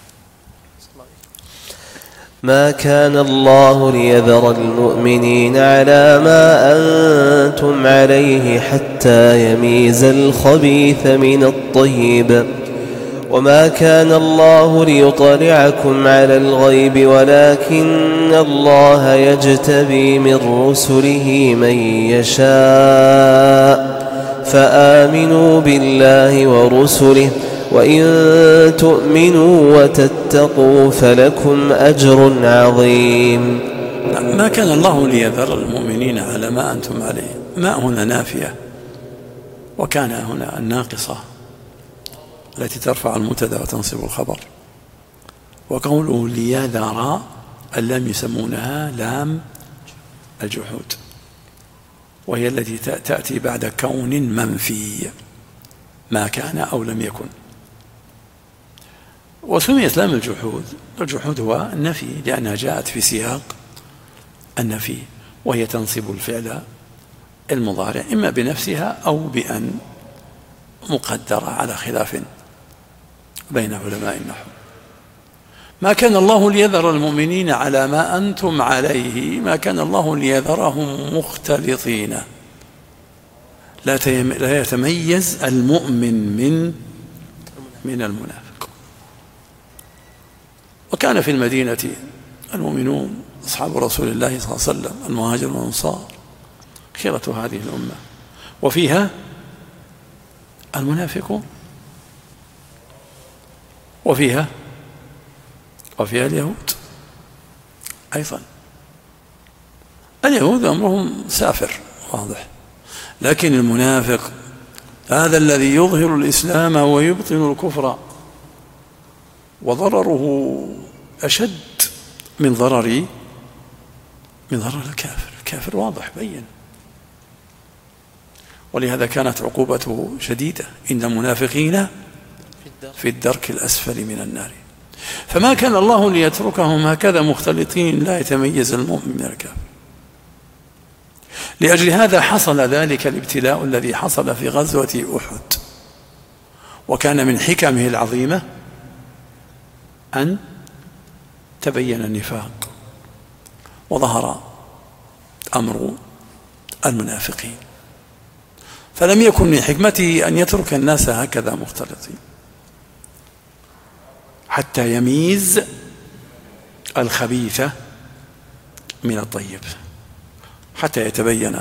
ما كان الله ليذر المؤمنين على ما أنتم عليه حتى يميز الخبيث من الطيب، وما كان الله ليطلعكم على الغيب ولكن الله يجتبي من رسله من يشاء، فآمنوا بالله ورسله وإن تؤمنوا وتتقوا فلكم أجر عظيم. ما كان الله ليذر المؤمنين على ما أنتم عليه. ما هنا نافية، وكان هنا الناقصة التي ترفع المبتدا وتنصب الخبر. وقوله ليذر اللام يسمونها لام الجحود، وهي التي تأتي بعد كون منفي، ما كان أو لم يكن. وسميت لام الجحود، الجحود هو النفي لأنها جاءت في سياق النفي، وهي تنصب الفعل المضارع إما بنفسها أو بأن مقدرة على خلاف بين علماء النحو. ما كان الله ليذر المؤمنين على ما أنتم عليه، ما كان الله ليذرهم مختلطين، لا يتميز المؤمن من من المنافق. وكان في المدينة المؤمنون أصحاب رسول الله صلى الله عليه وسلم المهاجر والأنصار خيرة هذه الأمة، وفيها المنافقون، وفيها وفيها اليهود أيضا. اليهود أمرهم سافر واضح، لكن المنافق هذا الذي يظهر الإسلام ويبطن الكفر، وضرره أشد من ضرر من ضرر الكافر. الكافر واضح بين، ولهذا كانت عقوبته شديدة: إن المنافقين في الدرك الأسفل من النار. فما كان الله ليتركهم هكذا مختلطين لا يتميز المؤمن من الكافر. لأجل هذا حصل ذلك الابتلاء الذي حصل في غزوة أحد، وكان من حكمه العظيمة أن تبين النفاق وظهر أمر المنافقين، فلم يكن من حكمته أن يترك الناس هكذا مختلطين حتى يميز الخبيث من الطيب، حتى يتبين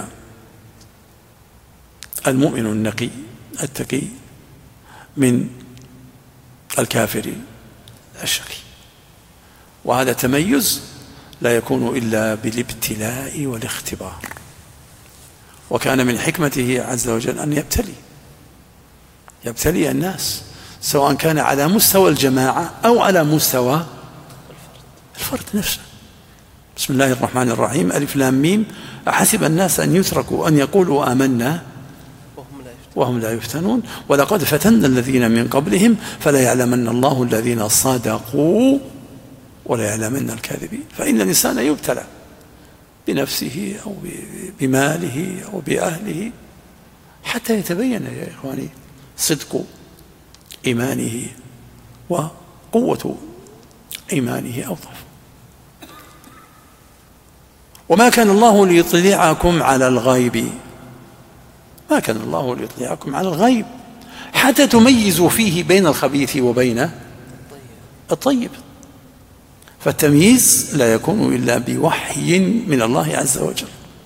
المؤمن النقي التقي من الكافر الشقي. وهذا تميز لا يكون إلا بالابتلاء والاختبار. وكان من حكمته عز وجل أن يبتلي يبتلي الناس، سواء كان على مستوى الجماعة أو على مستوى الفرد نفسه. بسم الله الرحمن الرحيم، ألف لام ميم، أحسب الناس أن يتركوا أن يقولوا آمنا وهم لا يفتنون ولقد فتنا الذين من قبلهم فلا يعلمن الله الذين صدقوا ولا يعلمن الكاذبين. فإن الإنسان يبتلى بنفسه أو بماله أو بأهله حتى يتبين يا إخواني صدق إيمانه وقوة إيمانه أو ضعفه. وما كان الله ليطلعكم على الغيب، ما كان الله ليطلعكم على الغيب حتى تميزوا فيه بين الخبيث وبين الطيب. فالتمييز لا يكون إلا بوحي من الله عز وجل.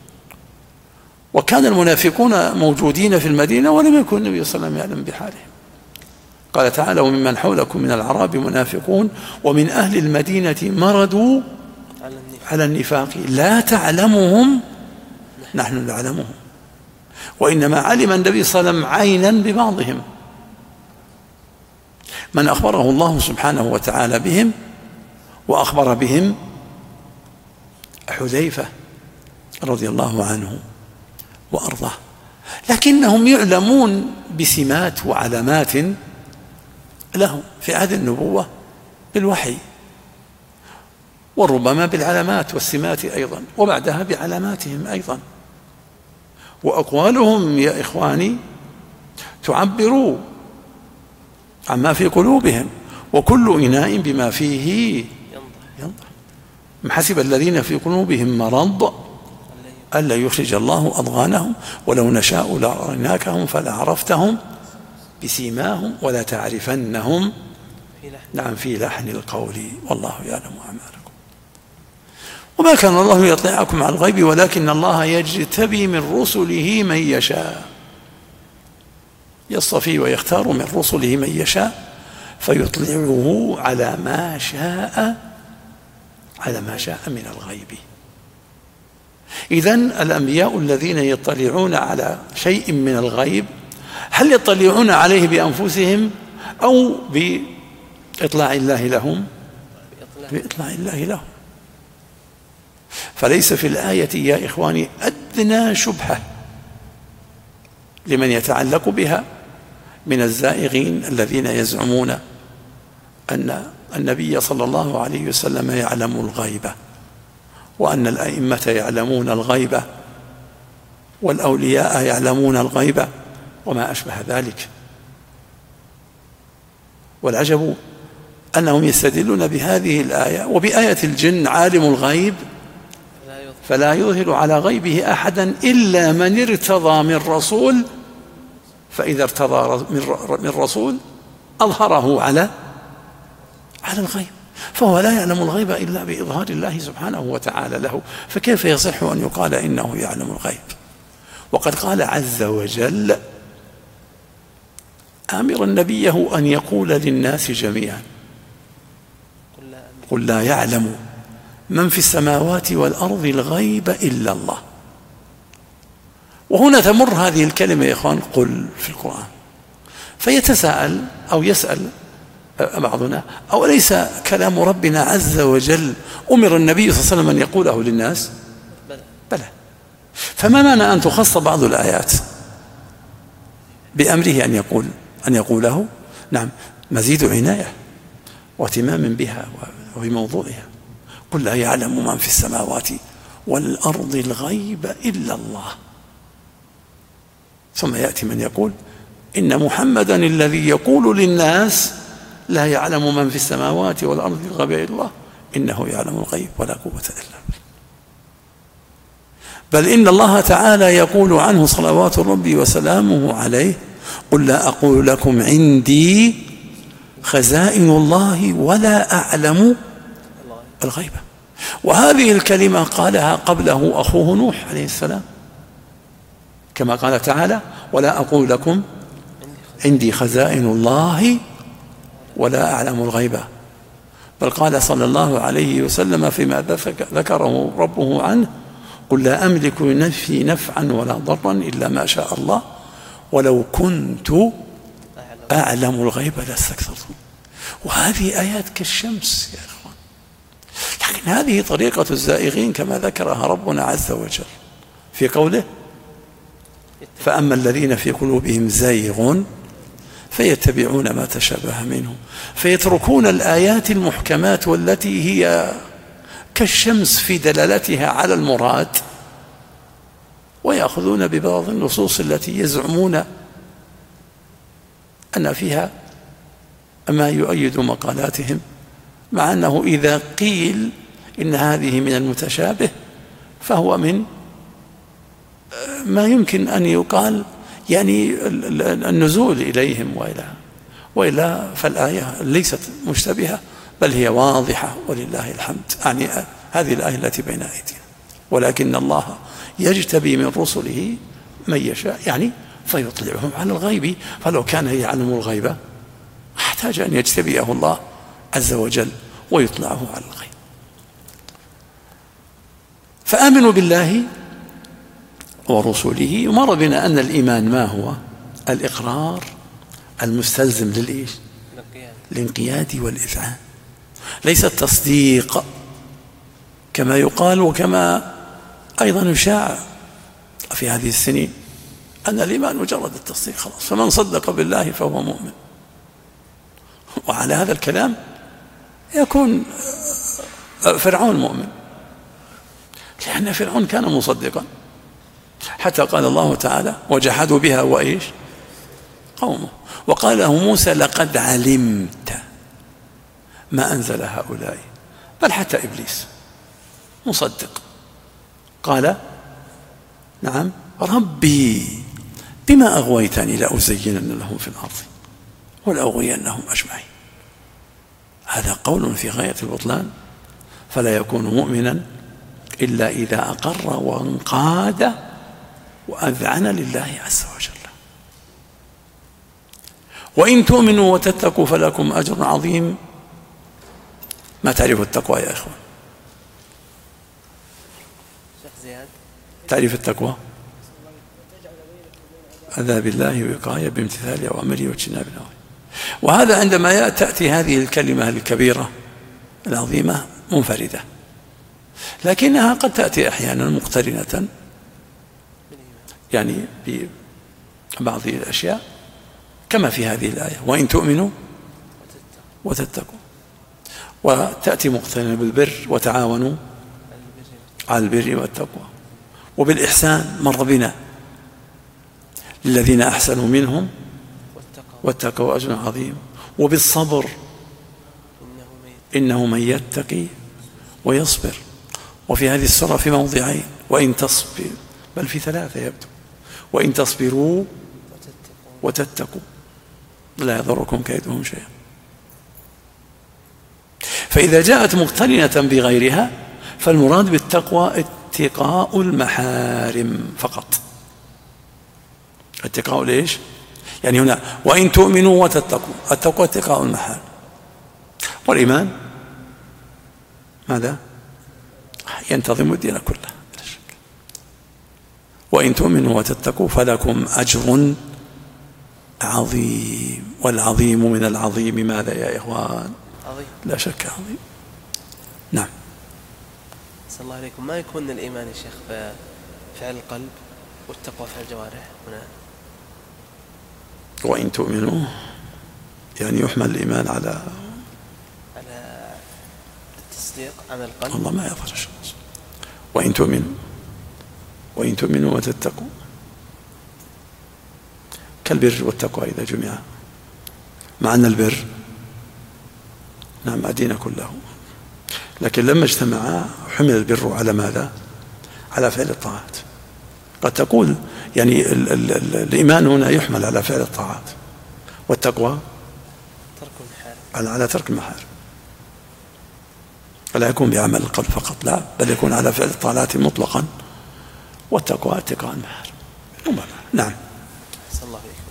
وكان المنافقون موجودين في المدينة ولم يكن النبي صلى الله عليه وسلم يعلم بحالهم. قال تعالى: وممن حولكم من الأعراب منافقون ومن أهل المدينة مردوا على النفاق لا تعلمهم نحن نعلمهم. وإنما علم النبي صلى الله عليه وسلم عينا ببعضهم، من أخبره الله سبحانه وتعالى بهم، وأخبر بهم حذيفة رضي الله عنه وأرضاه، لكنهم يعلمون بسمات وعلامات لهم في عهد النبوة بالوحي، وربما بالعلامات والسمات أيضا، وبعدها بعلاماتهم أيضا. وأقوالهم يا إخواني تعبر عما في قلوبهم، وكل إناء بما فيه ينضح. حسب الذين في قلوبهم مرض ألا يخرج الله أضغانهم ولو نشاء لأريناكهم فلعرفتهم بسيماهم ولا تعرفنهم نعم في لحن القول والله يعلم أعمالكم. وما كان الله يطلعكم على الغيب ولكن الله يجتبي من رسله من يشاء، يصطفي ويختار من رسله من يشاء فيطلعه على ما شاء على ما شاء من الغيب. إذن الأنبياء الذين يطلعون على شيء من الغيب هل يطلعون عليه بأنفسهم أو بإطلاع الله لهم؟ بإطلاع الله لهم. فليس في الآية يا إخواني أدنى شبهة لمن يتعلق بها من الزائغين الذين يزعمون أن النبي صلى الله عليه وسلم يعلم الغيبة، وأن الأئمة يعلمون الغيبة، والأولياء يعلمون الغيبة، وما أشبه ذلك. والعجب أنهم يستدلون بهذه الآية وبآية الجن عالم الغيب فلا يظهر على غيبه أحدا إلا من ارتضى من رسول، فإذا ارتضى من رسول أظهره على على الغيب، فهو لا يعلم الغيب إلا بإظهار الله سبحانه وتعالى له، فكيف يصح أن يقال إنه يعلم الغيب؟ وقد قال عز وجل آمرا نبيه أن يقول للناس جميعا قل لا يعلم من في السماوات والأرض الغيب إلا الله. وهنا تمر هذه الكلمة يا إخوان قل في القرآن، فيتساءل أو يسأل بعضنا أو ليس كلام ربنا عز وجل أمر النبي صلى الله عليه وسلم أن يقوله للناس؟ بلى. فما معنى أن تخص بعض الآيات بأمره أن يقول أن يقوله؟ نعم، مزيد عناية واهتمام بها وبموضوعها. قل لا يعلم من في السماوات والأرض الغيب إلا الله. ثم يأتي من يقول إن محمدا الذي يقول للناس لا يعلم من في السماوات والأرض الغيب إلا الله إنه يعلم الغيب ولا قوة إلا بالله. بل إن الله تعالى يقول عنه صلوات ربي وسلامه عليه قل لا أقول لكم عندي خزائن الله ولا أعلم الغيب. وهذه الكلمة قالها قبله أخوه نوح عليه السلام، كما قال تعالى ولا أقول لكم عندي خزائن الله ولا أعلم الغيب. بل قال صلى الله عليه وسلم فيما ذكره ربه عنه قل لا أملك لنفسي نفعا ولا ضرا إلا ما شاء الله ولو كنت أعلم الغيب لاستكثرت. وهذه آيات كالشمس يا إخوان، لكن هذه طريقة الزائغين كما ذكرها ربنا عز وجل في قوله فأما الذين في قلوبهم زيغ فيتبعون ما تشابه منه، فيتركون الآيات المحكمات والتي هي كالشمس في دلالتها على المراد، ويأخذون ببعض النصوص التي يزعمون أن فيها ما يؤيد مقالاتهم، مع أنه إذا قيل إن هذه من المتشابه فهو من ما يمكن أن يقال يعني النزول إليهم، وإلى وإلا فالآية ليست مشتبهة بل هي واضحة ولله الحمد. يعني هذه الآية التي بين أيدينا ولكن الله يجتبي من رسله من يشاء يعني فيطلعهم على الغيب، فلو كان يعلم الغيب احتاج أن يجتبيه الله عز وجل ويطلعه على الغيب. فآمنوا بالله ورسوله. ومر بنا أن الإيمان ما هو؟ الإقرار المستلزم للإيش؟ الانقياد والإذعان، ليس التصديق كما يقال وكما أيضا يشاع في هذه السنين أن الإيمان مجرد التصديق خلاص، فمن صدق بالله فهو مؤمن. وعلى هذا الكلام يكون فرعون مؤمن، لأن فرعون كان مصدقا، حتى قال الله تعالى وجحدوا بها وإيش قومه، وقال له موسى لقد علمت ما أنزل هؤلاء، بل حتى إبليس مصدق قال نعم ربي بما أغويتني لأزينن لهم في الأرض ولأغوينهم أجمعين. هذا قول في غاية البطلان، فلا يكون مؤمنا إلا إذا أقر وانقاد وأذعن لله عز وجل. وإن تؤمنوا وتتقوا فلكم أجر عظيم. ما تعريف التقوى يا إخوان؟ تعريف التقوى عذاب الله وقاية بامتثال أوامره واجتناب نواهيه. وهذا عندما تأتي هذه الكلمة الكبيرة العظيمة منفردة، لكنها قد تأتي أحيانا مقترنة يعني ببعض الأشياء كما في هذه الآية وإن تؤمنوا وتتقوا، وتأتي مقترنة بالبر وتعاونوا على البر والتقوى، وبالإحسان مر بنا للذين أحسنوا منهم واتقوا أجر عظيم، وبالصبر إنه من يتقي ويصبر. وفي هذه السورة في موضعين وإن تصبر، بل في ثلاثة يبدو، وإن تصبروا وتتقوا لا يضركم كيدهم شيئا. فإذا جاءت مقترنة بغيرها فالمراد بالتقوى اتقاء المحارم فقط. اتقاء ليش؟ يعني هنا وإن تؤمنوا وتتقوا، التقوى اتقاء المحارم، والإيمان ماذا؟ ينتظم الدين كله. وإن تؤمنوا وتتقوا فلكم أجر عظيم. والعظيم من العظيم ماذا يا إخوان؟ عظيم. لا شك عظيم. نعم. صلى الله عليكم. ما يكون الإيمان يا شيخ بفعل القلب والتقوى فعل الجوارح هنا؟ وإن تؤمنوا يعني يحمل الإيمان على على التصديق عمل القلب. الله ما يظهر الشخص. وإن تؤمنوا وإن تؤمنوا وتتقوا كالبر والتقوى إذا جمع، مع أن البر نعم الدين كله، لكن لما اجتمعا حمل البر على ماذا؟ على فعل الطاعات. قد تقول يعني ال ال ال الإيمان هنا يحمل على فعل الطاعات، والتقوى ترك المحارم، على, على ترك المحارم، فلا يكون بعمل القلب فقط، لا، بل يكون على فعل الطاعات مطلقا، والتقوى اتقاء المحارم. نعم. صلى الله عليكم.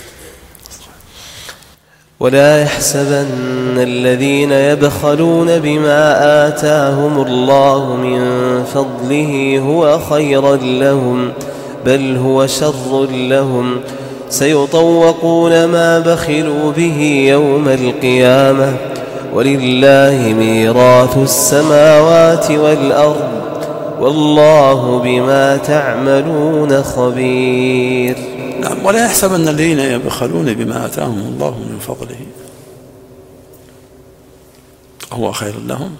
ولا يحسبن الذين يبخلون بما آتاهم الله من فضله هو خيرا لهم، بل هو شر لهم، سيطوقون ما بخلوا به يوم القيامة، ولله ميراث السماوات والأرض، والله بما تعملون خبير. نعم. ولا يحسبن الذين يبخلون بما آتاهم الله من فضله هو خير لهم.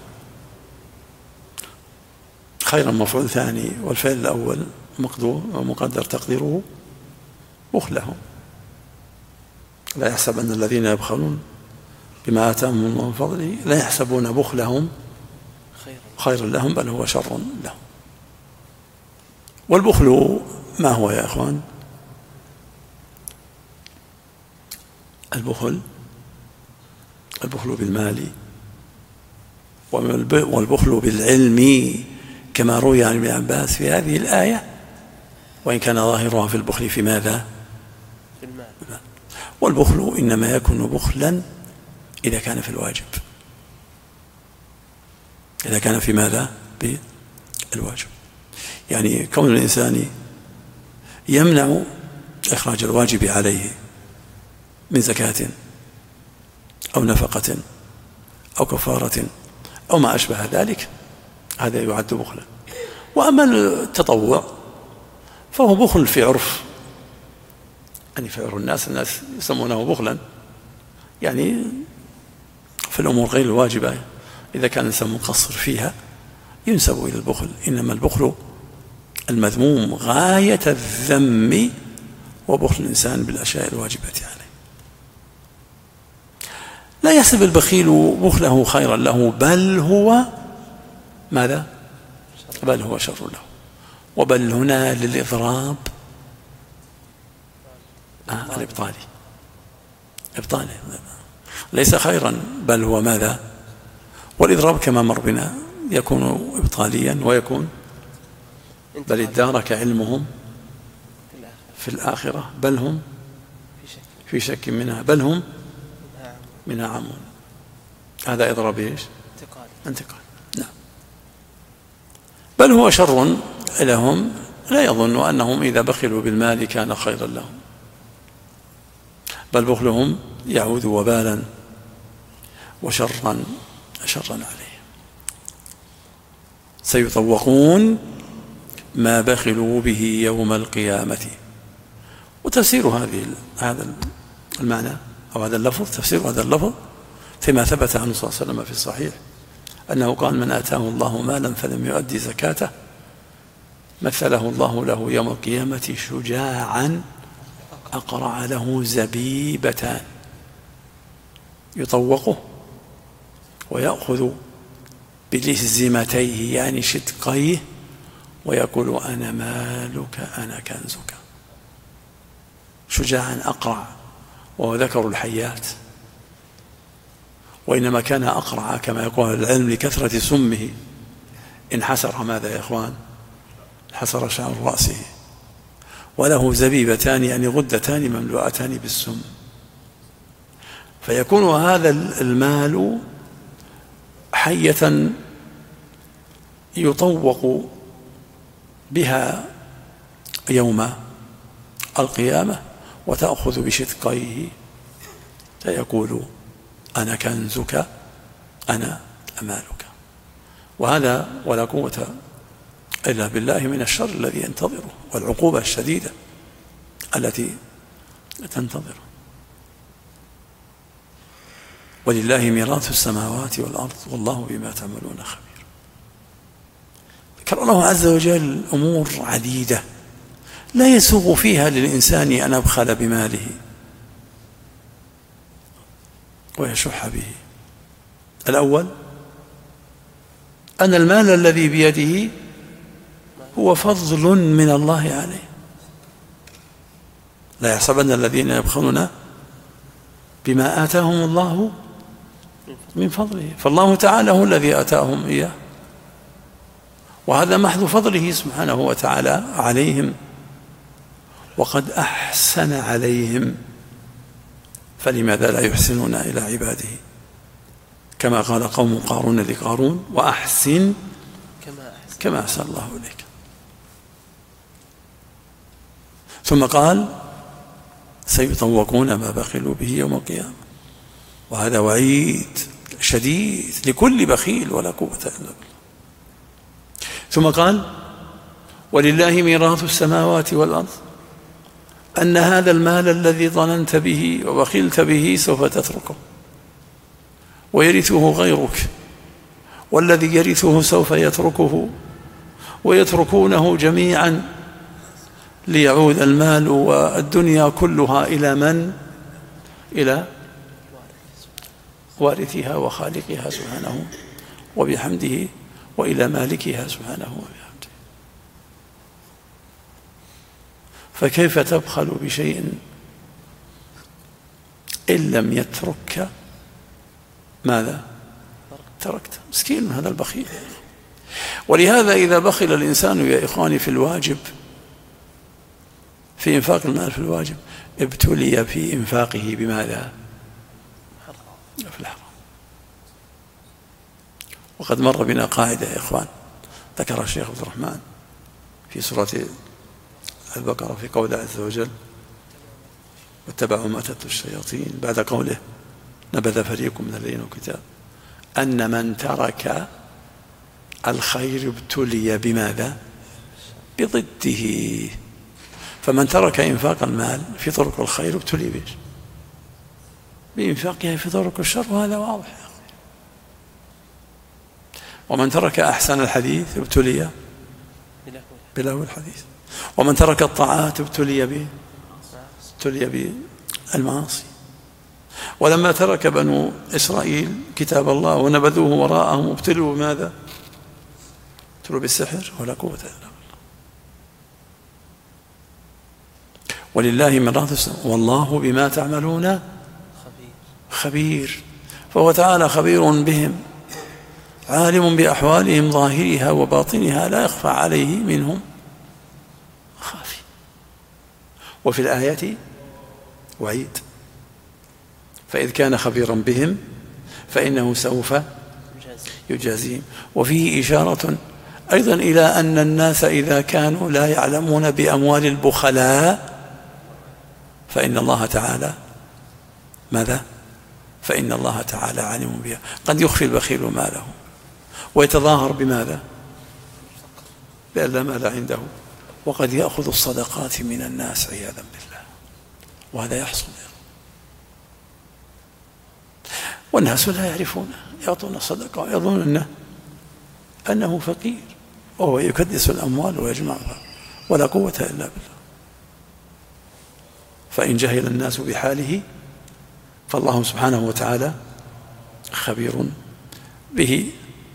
خيرا مفعول ثاني، والفعل الأول مقدور ومقدر تقديره بخلهم. لا يحسبن الذين يبخلون بما آتاهم الله من فضله، لا يحسبون بخلهم خيرا لهم، بل هو شر لهم. والبخل ما هو يا إخوان؟ البخل البخل بالمال، والبخل بالعلم كما روي عن ابن عباس في هذه الآية، وإن كان ظاهرها في البخل في ماذا؟ في المال. والبخل إنما يكون بخلا إذا كان في الواجب، إذا كان في ماذا؟ بالواجب. يعني كون الإنسان يمنع إخراج الواجب عليه من زكاة أو نفقة أو كفارة أو ما أشبه ذلك، هذا يعد بخلا. وأما التطوع فهو بخل في عرف، يعني في عرف الناس الناس يسمونه بخلا، يعني في الأمور غير الواجبة إذا كان الإنسان مقصر فيها ينسب إلى البخل. إنما البخل المذموم غاية الذم وبخل الإنسان بالأشياء الواجبة عليه. لا يحسب البخيل بخله خيرا له، بل هو ماذا؟ بل هو شر له. وبل هنا للإضراب آه الإبطالي، إبطالي ليس خيرا بل هو ماذا؟ والإضراب كما مر بنا يكون إبطاليا ويكون بل ادارك علمهم في الآخرة بل هم في شك منها بل هم منها عامون. هذا إضراب إيش؟ انتقال. نعم. بل هو شر لهم، لا يظن أنهم إذا بخلوا بالمال كان خيرا لهم، بل بخلهم يعود وبالا وشرا شرا عليهم. سيطوقون ما بخلوا به يوم القيامة. وتفسير هذه هذا المعنى أو هذا اللفظ، تفسير هذا اللفظ فيما ثبت عنه صلى الله عليه وسلم في الصحيح أنه قال: من آتاه الله مالا فلم يؤدي زكاته مثله الله له يوم القيامة شجاعا أقرع له زبيبتان يطوقه ويأخذ بلزمتيه يعني شدقيه ويقول: أنا مالك أنا كنزك. شجاعا أقرع وهو ذكر الحيات، وإنما كان أقرع كما يقول العلم لكثرة سمه، انحسر ماذا يا إخوان؟ انحسر شعر رأسه، وله زبيبتان يعني غدتان مملوءتان بالسم، فيكون هذا المال حية يطوق بها يوم القيامة وتأخذ بشدقيه فيقول: أنا كنزك أنا مالك. وهذا ولا قوة إلا بالله من الشر الذي ينتظره والعقوبة الشديدة التي تنتظره. ولله ميراث السماوات والأرض والله بما تعملون خبير. ذكر الله عز وجل أمور عديدة لا يسوغ فيها للإنسان أن يبخل بماله ويشح به. الأول أن المال الذي بيده هو فضل من الله عليه. لا يحسبن الذين يبخلون بما آتاهم الله من فضله، فالله تعالى هو الذي آتاهم إياه، وهذا محض فضله سبحانه وتعالى عليهم، وقد أحسن عليهم، فلماذا لا يحسنون إلى عباده؟ كما قال قوم قارون لقارون: وأحسن كما أحسن الله إليك. ثم قال: سيطوقون ما بخلوا به يوم القيامة. وهذا وعيد شديد لكل بخيل ولا قوة إلا بالله. ثم قال: ولله ميراث السماوات والأرض، أن هذا المال الذي ظننت به وبخلت به سوف تتركه ويرثه غيرك، والذي يرثه سوف يتركه ويتركونه جميعا ليعود المال والدنيا كلها إلى من؟ إلى وارثها وخالقها سبحانه وبحمده، وإلى مالكها سبحانه وبحمده. فكيف تبخل بشيء إن لم يترك ماذا؟ تركت. مسكين هذا البخيل. ولهذا إذا بخل الإنسان يا إخواني في الواجب، في إنفاق المال في الواجب، ابتلي في إنفاقه بماذا؟ في الحرام. وقد مر بنا قاعدة يا إخوان ذكر الشيخ عبد الرحمن في سورة البقرة في قوله عز وجل: واتبعوا ما تتلو الشياطين، بعد قوله: نبذ فريق من الذين الكتاب، أن من ترك الخير ابتلي بماذا؟ بضده. فمن ترك إنفاق المال في طرق الخير ابتلي به بإنفاقها في طرق الشر، وهذا واضح. ومن ترك أحسن الحديث ابتلي بلهو الحديث، ومن ترك الطاعات ابتلي به ابتلي بالمعاصي. ولما ترك بنو إسرائيل كتاب الله ونبذوه وراءهم ابتلوا بماذا؟ ابتلوا بالسحر، ولا قوة إلا بالله. ولله ميراث السماوات والله بما تعملون خبير. فهو تعالى خبير بهم، عالم بأحوالهم ظاهرها وباطنها، لا يخفى عليه منهم خافي. وفي الآية وعيد، فإذ كان خبيرا بهم فإنه سوف يجازيهم. وفيه إشارة أيضا إلى أن الناس إذا كانوا لا يعلمون بأموال البخلاء فإن الله تعالى ماذا؟ فإن الله تعالى عالم بها. قد يخفي البخيل ماله ويتظاهر بماذا؟ بأن لا مال عنده، وقد يأخذ الصدقات من الناس عياذا بالله، وهذا يحصل. والناس لا يعرفون، يعطون الصدقة ويظنون أنه, أنه فقير، وهو يكدس الأموال ويجمعها، ولا قوة إلا بالله. فإن جهل الناس بحاله فالله سبحانه وتعالى خبير به،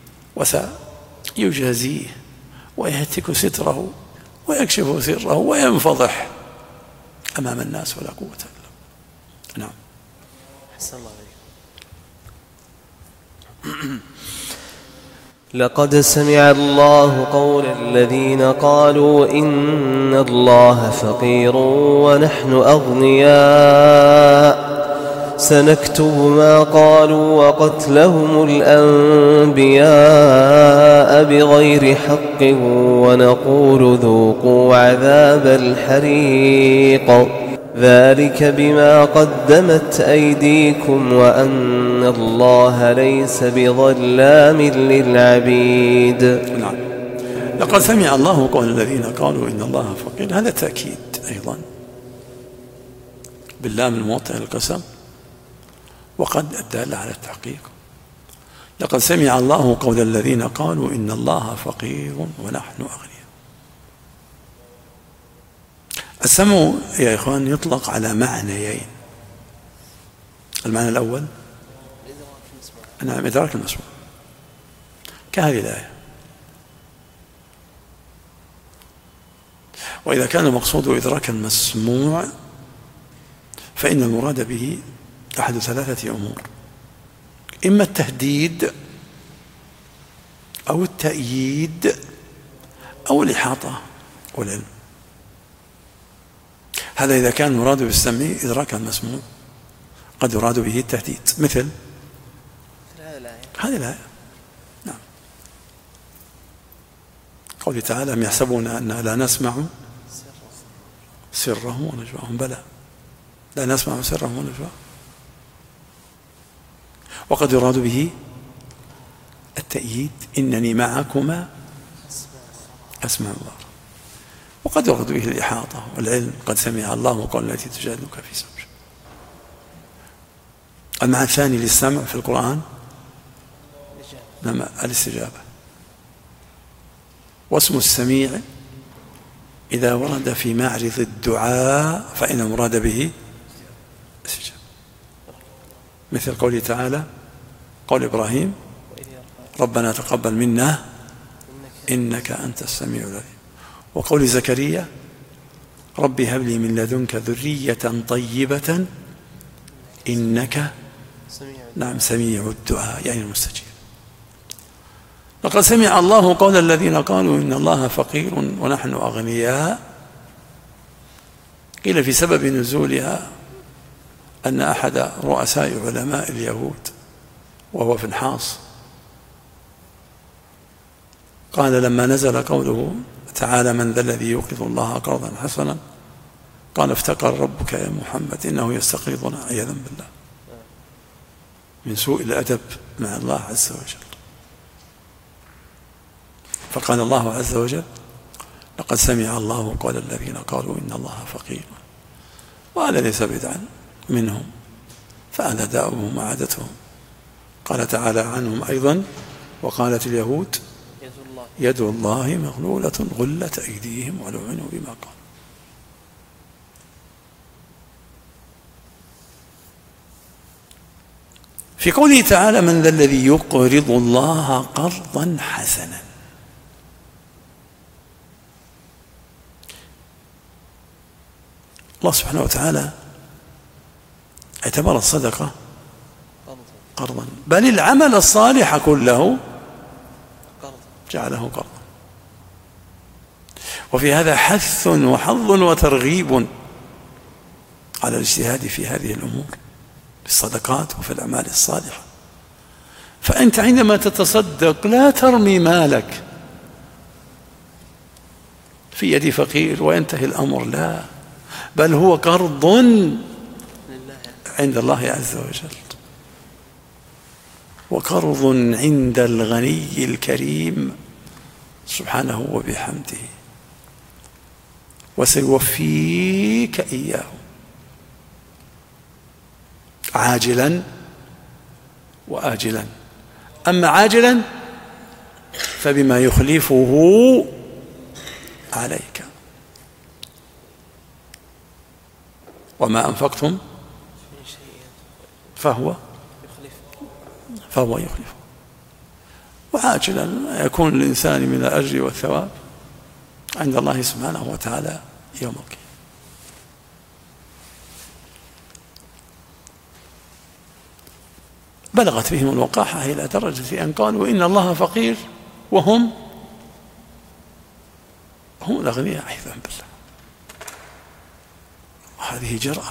وسيجازيه ويهتك ستره ويكشف سره وينفضح أمام الناس، ولا قوة إلا بالله. نعم. أحسن الله عليك. لقد سمع الله قول الذين قالوا إن الله فقير ونحن أغنياء سنكتب ما قالوا وقتلهم الأنبياء بغير حق ونقول ذوقوا عذاب الحريق ذلك بما قدمت أيديكم وأن الله ليس بظلام للعبيد. نعم. لقد سمع الله قول الذين قالوا إن الله فقير، هذا تأكيد أيضا باللام الموطئ القسم، وقد الدالة على التحقيق. لقد سمع الله قول الذين قالوا إن الله فقير ونحن أغنياء. السمع يا إخوان يطلق على معنيين. المعنى الأول نعم إدراك المسموع، كهذه الآية. وإذا كان المقصود إدراك المسموع فإن المراد به أحد ثلاثة أمور: إما التهديد أو التأييد أو الإحاطة والعلم. هذا إذا كان المراد بالسمع إدراك المسموع. قد يراد به التهديد، مثل هذه الآية. نعم. قوله تعالى: أم يحسبون أننا لا نسمع سرهم ونجواهم. بلى، لا نسمع سرهم ونجواهم. وقد يراد به التأييد: إنني معكما أسمع الله. وقد يراد به الإحاطة والعلم: قد سمع الله قول التي تجادلك في زوجها. المعنى الثاني للسمع في القرآن لما الاستجابة. واسم السميع إذا ورد في معرض الدعاء فإن المراد به الاستجابة، مثل قوله تعالى: قول إبراهيم: ربنا تقبل منا إنك أنت السميع العليم. وقول زكريا: ربي هب لي من لدنك ذرية طيبة إنك نعم سميع الدعاء، يعني المستجيب. لقد سمع الله قول الذين قالوا إن الله فقير ونحن أغنياء. قيل في سبب نزولها أن أحد رؤساء علماء اليهود وهو فنحاص قال لما نزل قوله تعالى: من ذا الذي يقرض الله قرضا حسنا، قال: افتقر ربك يا محمد إنه يستقرضنا، عياذا بالله، من سوء الأدب مع الله عز وجل. فقال الله عز وجل: لقد سمع الله قول الذين قالوا إن الله فقير، وهذا ليس بدعا منهم، فهذا داؤهم وعادتهم. قال تعالى عنهم أيضا: وقالت اليهود يد الله مغلولة غلت أيديهم ولعنوا بما قالوا. في قوله تعالى: من ذا الذي يقرض الله قرضا حسنا. الله سبحانه وتعالى اعتبر الصدقة قرضا، بل العمل الصالح كله جعله قرضا. وفي هذا حث وحظ وترغيب على الاجتهاد في هذه الأمور، في الصدقات وفي الأعمال الصالحة. فأنت عندما تتصدق لا ترمي مالك في يد فقير وينتهي الأمر، لا، بل هو قرض عند الله عز وجل، وقرض عند الغني الكريم سبحانه وبحمده، وسيوفيك إياه عاجلا وآجلا. أما عاجلا فبما يخلفه عليك، وما أنفقتم فهو فهو يخلفه. وعاجلا يكون الإنسان من الأجر والثواب عند الله سبحانه وتعالى يوم القيامة. بلغت بهم الوقاحة إلى درجة أن قالوا إن الله فقير وهم هم الأغنياء عياذا بالله. وهذه جرأة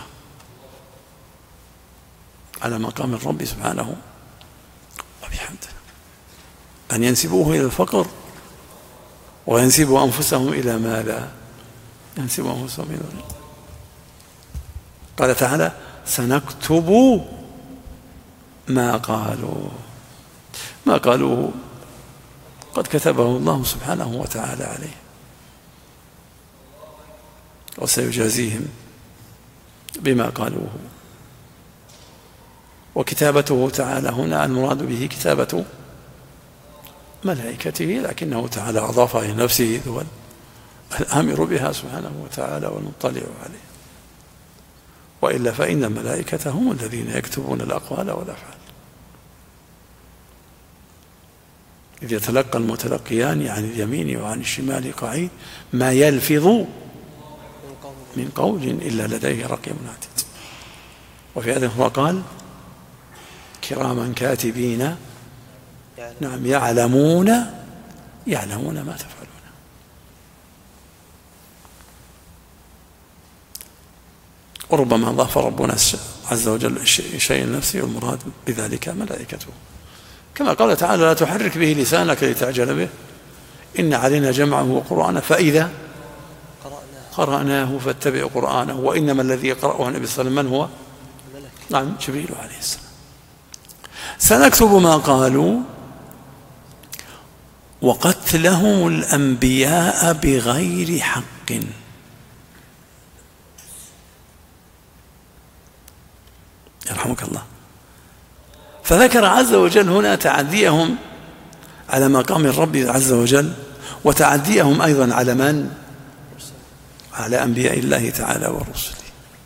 على مقام الرب سبحانه وبحمده، أن ينسبوه إلى الفقر وينسبوا أنفسهم إلى ما لا ينسبوا أنفسهم إلى الغنى. قال تعالى: سنكتب ما قالوا. ما قالوه قد كتبه الله سبحانه وتعالى عليه، وسيجازيهم بما قالوه. وكتابته تعالى هنا المراد به كتابة ملائكته، لكنه تعالى أضاف إلى نفسه ذو الآمر بها سبحانه وتعالى والمطلع عليه، وإلا فإن الملائكة هم الذين يكتبون الأقوال والأفعال. إذ يتلقى المتلقيان عن اليمين وعن الشمال قعيد ما يلفظ من قول إلا لديه رقيب عتيد. وفي هذا هو قال: كراما كاتبين نعم يعلمون يعلمون ما تفعلون. وربما أضاف ربنا عز وجل شيء نفسي، والمراد بذلك ملائكته، كما قال تعالى: لا تحرك به لسانك لتعجل به إن علينا جمعه وقرآنه فإذا قرأناه فاتبع قرآنه. وإنما الذي يقرأه النبي صلى الله عليه وسلم من هو؟ نعم جبريل عليه السلام. سنكتب ما قالوا وقتلهم الأنبياء بغير حق. يرحمك الله. فذكر عز وجل هنا تعديهم على مقام الرب عز وجل، وتعديهم أيضا على من؟ على أنبياء الله تعالى ورسله.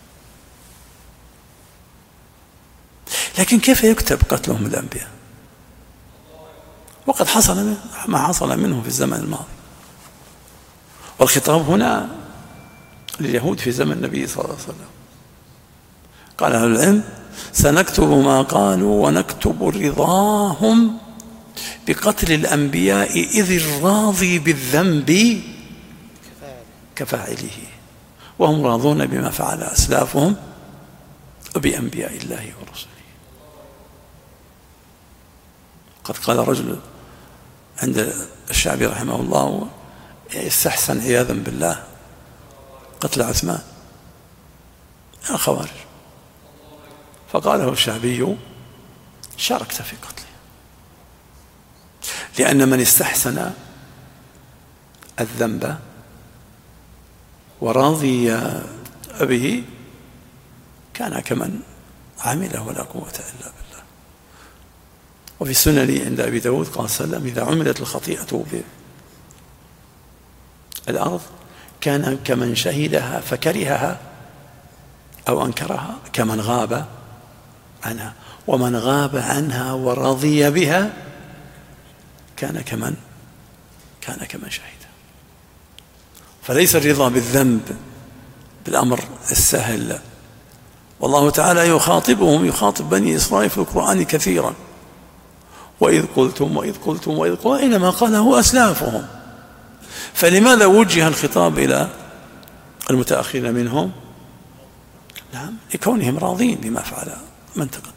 لكن كيف يكتب قتلهم الأنبياء وقد حصل ما حصل منهم في الزمن الماضي؟ والخطاب هنا لليهود في زمن النبي صلى الله عليه وسلم. قال أهل العلم: سنكتب ما قالوا ونكتب رضاهم بقتل الأنبياء إذ الراضي بالذنب كفاعله، وهم راضون بما فعل أسلافهم بأنبياء الله ورسله. قد قال رجل عند الشعبي رحمه الله استحسن عياذا بالله قتل عثمان الخوارج، فقال له الشعبي: شاركت في قتله، لأن من استحسن الذنب ورضي به كان كمن عمله ولا قوة إلا بالله. وفي السنن عند أبي داود قال صلى الله عليه وسلم: إذا عملت الخطيئة بالأرض كان كمن شهدها فكرهها أو أنكرها كمن غاب عنها، ومن غاب عنها ورضي بها كان كمن كان كمن شهدها. فليس الرضا بالذنب بالأمر السهل، والله تعالى يخاطبهم يخاطب بني إسرائيل في القرآن كثيرا: وإذ قلتم وإذ قلتم وإذ قلتم، إنما قاله أسلافهم. فلماذا وجه الخطاب إلى المتأخرين منهم؟ نعم، لكونهم راضين بما فعل من تقدم.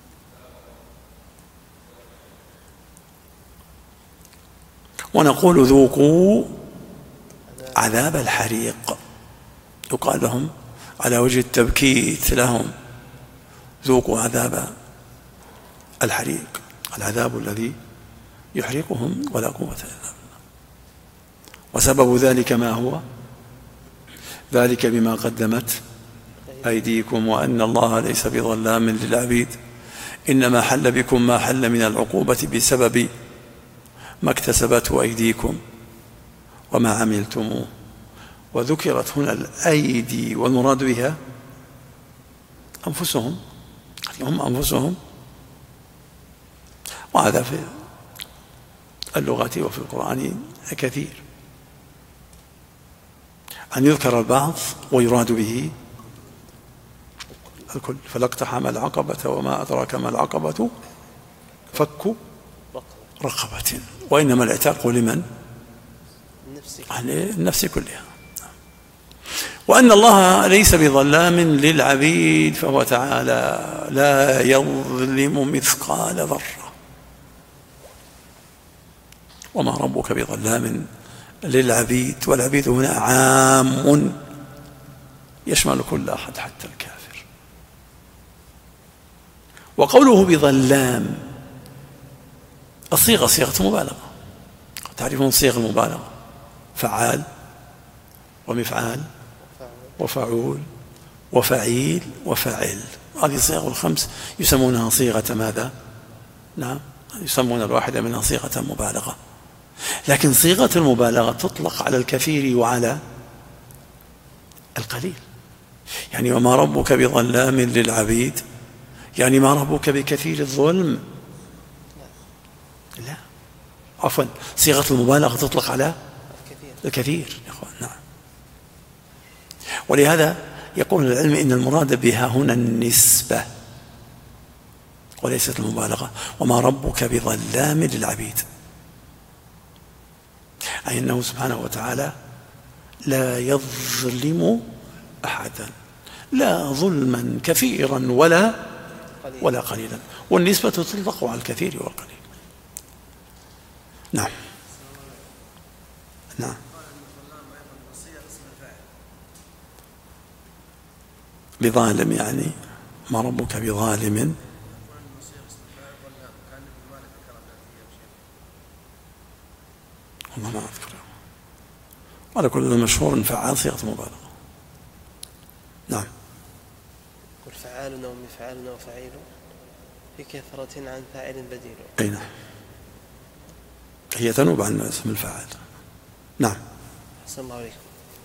ونقول: ذوقوا عذاب الحريق. يقال لهم على وجه التبكيت لهم: ذوقوا عذاب الحريق، العذاب الذي يحرقهم ولا قوة إلا بالله. وسبب ذلك ما هو؟ ذلك بما قدمت أيديكم وأن الله ليس بظلام للعبيد، إنما حل بكم ما حل من العقوبة بسبب ما اكتسبته أيديكم وما عملتموه. وذكرت هنا الأيدي، والمراد بها أنفسهم، هم أنفسهم. وهذا في اللغة وفي القرآن كثير، أن يذكر البعض ويراد به الكل. فلا اقتحم العقبة وما أدراك ما العقبة فك رقبة. وإنما العتاق لمن؟ النفس كلها. وأن الله ليس بظلام للعبيد، فهو تعالى لا يظلم مثقال ذرة. وما ربك بظلام للعبيد، والعبيد هنا عام يشمل كل أحد حتى الكافر. وقوله بظلام، الصيغة صيغة مبالغة، تعرفون صيغ المبالغة: فعال ومفعال وفعول وفعيل وفاعل. هذه الصيغ الخمس يسمونها صيغة ماذا؟ نعم، يسمون الواحدة منها صيغة مبالغة. لكن صيغة المبالغة تطلق على الكثير وعلى القليل. يعني وما ربك بظلام للعبيد، يعني ما ربك بكثير الظلم؟ لا، عفوا، صيغة المبالغة تطلق على الكثير يا أخوان. نعم. ولهذا يقول العلم إن المراد بها هنا النسبة وليست المبالغة. وما ربك بظلام للعبيد، أي أنه سبحانه وتعالى لا يظلم أحدا، لا ظلما كثيرا ولا ولا قليلا. والنسبة تطلق على الكثير والقليل. نعم نعم. بظالم يعني ما ربك بظالم. والله ما أذكر. على كل مشهور فعال صيغة مبالغة. نعم. قل فعال ومفعال وفعيل في كثرة عن فاعل بديل. أي نعم، هي تنوب عن اسم الفاعل. نعم. أحسن الله عليكم.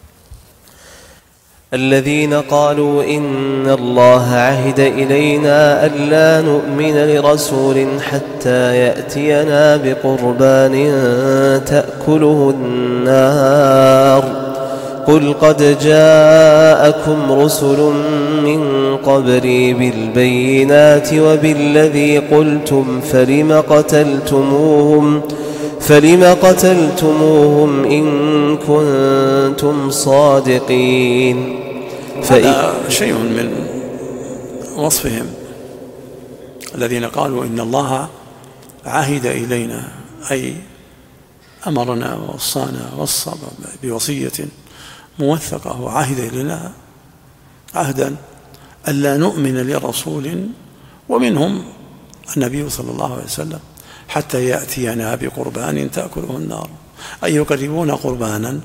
الذين قالوا إن الله عهد إلينا ألا نؤمن لرسول حتى يأتينا بقربان تأكله النار قل قد جاءكم رسل من قبلي بالبينات وبالذي قلتم فلم قتلتموهم فلم قتلتموهم إن كنتم صادقين. هذا شيء من وصفهم الذين قالوا إن الله عهد إلينا، أي أمرنا ووصانا وصى بوصية موثقة وعهد إلينا عهدا ألا نؤمن لرسول، ومنهم النبي صلى الله عليه وسلم، حتى يأتينا بقربان تأكله النار. أي يقربون قربانا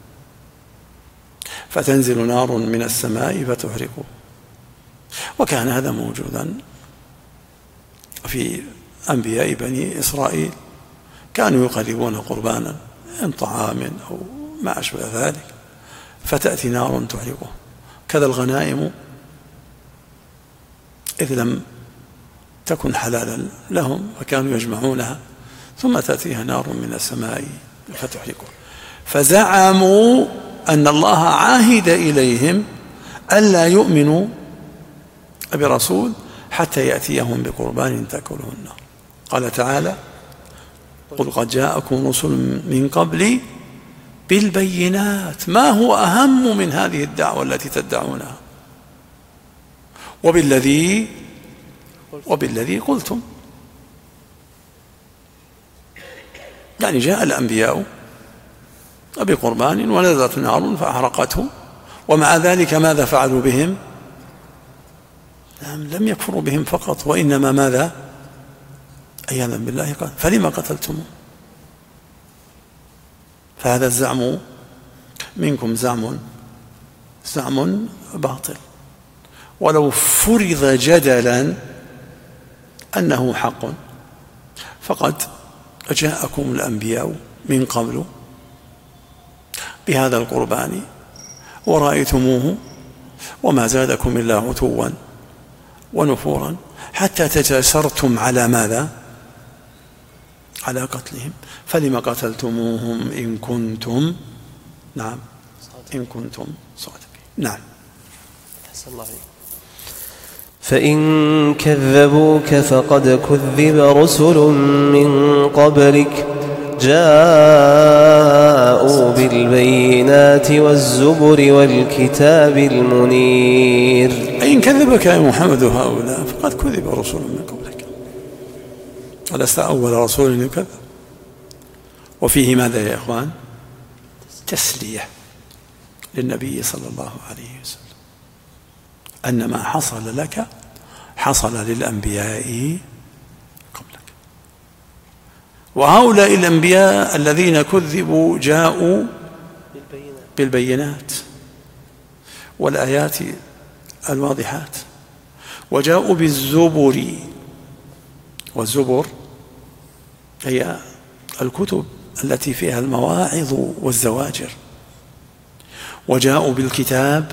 فتنزل نار من السماء فتحرقه. وكان هذا موجودا في أنبياء بني إسرائيل، كانوا يقربون قربانا من طعام أو ما أشبه ذلك فتأتي نار تحرقه. كذا الغنائم إذ لم تكن حلالا لهم وكانوا يجمعونها ثم تأتيها نار من السماء فتحرقه. فزعموا أن الله عاهد إليهم ألا يؤمنوا برسول حتى يأتيهم بقربان تأكله النار. قال تعالى: قل قد جاءكم رسل من قبلي بالبينات. ما هو أهم من هذه الدعوة التي تدعونها؟ وبالذي وبالذي قلتم. يعني جاء الأنبياء بقربان ونزلت نار فأحرقته، ومع ذلك ماذا فعلوا بهم؟ لم يكفروا بهم فقط، وإنما ماذا؟ عياذا بالله قال: فلما قتلتموه؟ فهذا الزعم منكم زعم زعم باطل، ولو فرض جدلا أنه حق فقد جاءكم الأنبياء من قبل بهذا القربان ورأيتموه وما زادكم إلا عتوا ونفورا حتى تجاسرتم على ماذا؟ على قتلهم. فلما قتلتموهم إن كنتم نعم إن كنتم صادقين. نعم. أحسن الله عليك. فإن كذبوك فقد كذب رسل من قبلك جاءوا بالبينات والزبر والكتاب المنير. إن كذبك يا محمد هؤلاء فقد كذب رسل من قبلك، ولست أول رسول يكذب. وفيه ماذا يا إخوان؟ تسلية للنبي صلى الله عليه وسلم أن ما حصل لك حصل للأنبياء قبلك. وهؤلاء الأنبياء الذين كذبوا جاءوا بالبينات والآيات الواضحات، وجاءوا بالزبر. والزبر هي الكتب التي فيها المواعظ والزواجر. وجاءوا بالكتاب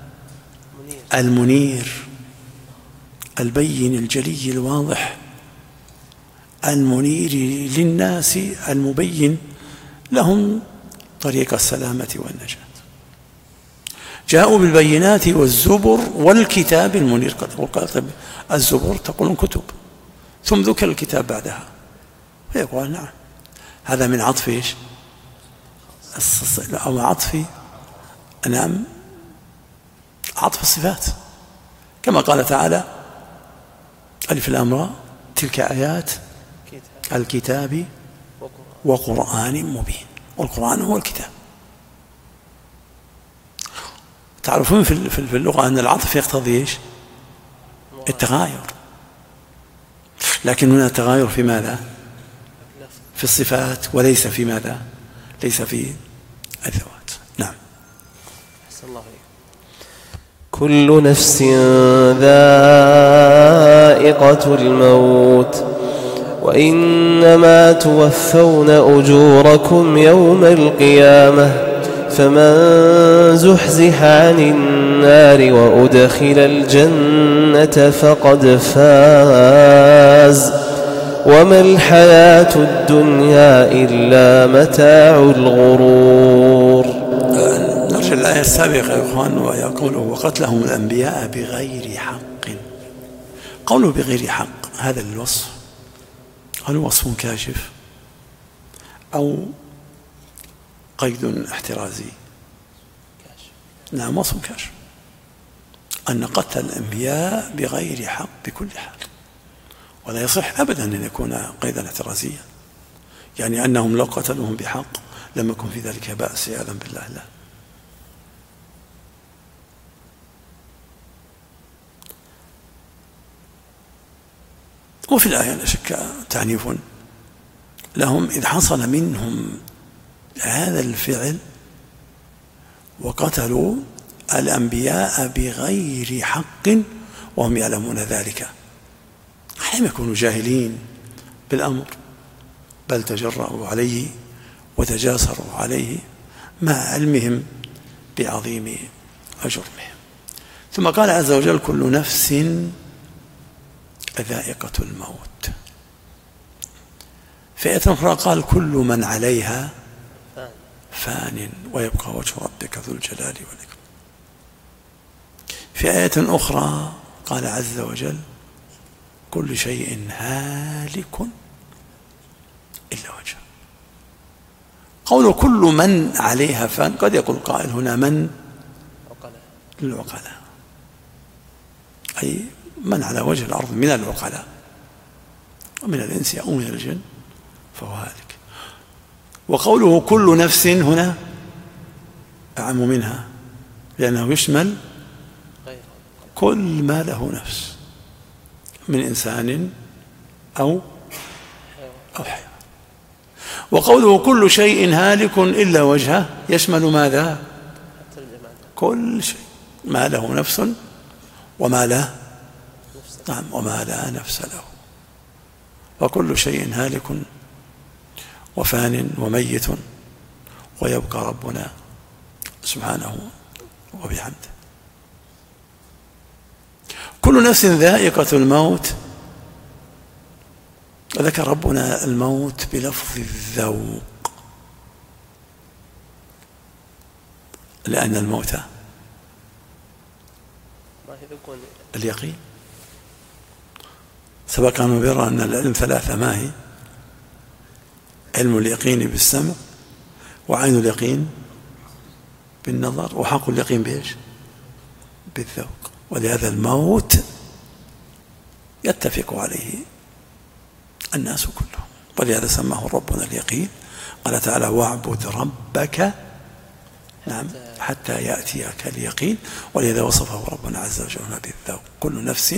المنير البين الجلي الواضح المنير للناس المبين لهم طريق السلامة والنجاة. جاءوا بالبينات والزبر والكتاب المنير. قد الزبر تقولون كتب ثم ذكر الكتاب بعدها، فيقول نعم هذا من عطف ايش؟ أو عطف نعم عطف الصفات، كما قال تعالى: ألف لام را تلك آيات الكتاب وقرآن مبين. والقرآن هو الكتاب. تعرفون في اللغة أن العطف يقتضي ايش؟ التغاير، لكن هنا التغاير في ماذا؟ في الصفات وليس في ماذا؟ ليس في الذوات. نعم. أحسن الله عليك. كل نفس ذائقة الموت وإنما توفون أجوركم يوم القيامة فمن زحزح عن النار وأدخل الجنة فقد فاز وما الحياة الدنيا إلا متاع الغرور. نرجع الآية السابقة يا إخوان، ويقول: وقتلهم الأنبياء بغير حق. قوله بغير حق هذا الوصف هل وصف كاشف أو قيد احترازي؟ نعم وصف كاشف، أن قتل الأنبياء بغير حق بكل حال، ولا يصح أبدا أن يكون قيدا احترازيا، يعني أنهم لو قتلوهم بحق لم يكن في ذلك بأس عياذا بالله. لا. وفي الآية لا شك تعنيف لهم إذ حصل منهم هذا الفعل وقتلوا الأنبياء بغير حق وهم يعلمون ذلك. أحيانا يكونوا جاهلين بالأمر بل تجرأوا عليه وتجاسروا عليه مع علمهم بعظيم جرمهم. ثم قال عز وجل كل نفس ذائقة الموت. في آية أخرى قال كل من عليها فان ويبقى وجه ربك ذو الجلال والإكرام. في آية أخرى قال عز وجل كل شيء هالك إلا وجهه. قوله كل من عليها فان قد يقول قائل هنا من للعقلاء، أي من على وجه الأرض من العقلاء ومن الإنس أو من الجن فهو هالك. وقوله كل نفس هنا أعم منها لأنه يشمل كل ما له نفس من إنسان أو أو حيوان. وقوله كل شيء هالك إلا وجهه يشمل ماذا؟ كل شيء ما له نفس وما لا نعم وما لا نفس له. وكل شيء هالك وفان وميت ويبقى ربنا سبحانه وبحمده. كل نفس ذائقة الموت. ذكر ربنا الموت بلفظ الذوق لأن الموت اليقين. سبق أن نبر أن العلم ثلاثة ما هي؟ علم اليقين بالسمع، وعين اليقين بالنظر، وحق اليقين بإيش؟ بالذوق. ولهذا الموت يتفق عليه الناس كلهم، ولهذا سماه ربنا اليقين. قال تعالى واعبد ربك نعم حتى يأتيك اليقين. ولهذا وصفه ربنا عز وجل بالذوق. كل نفس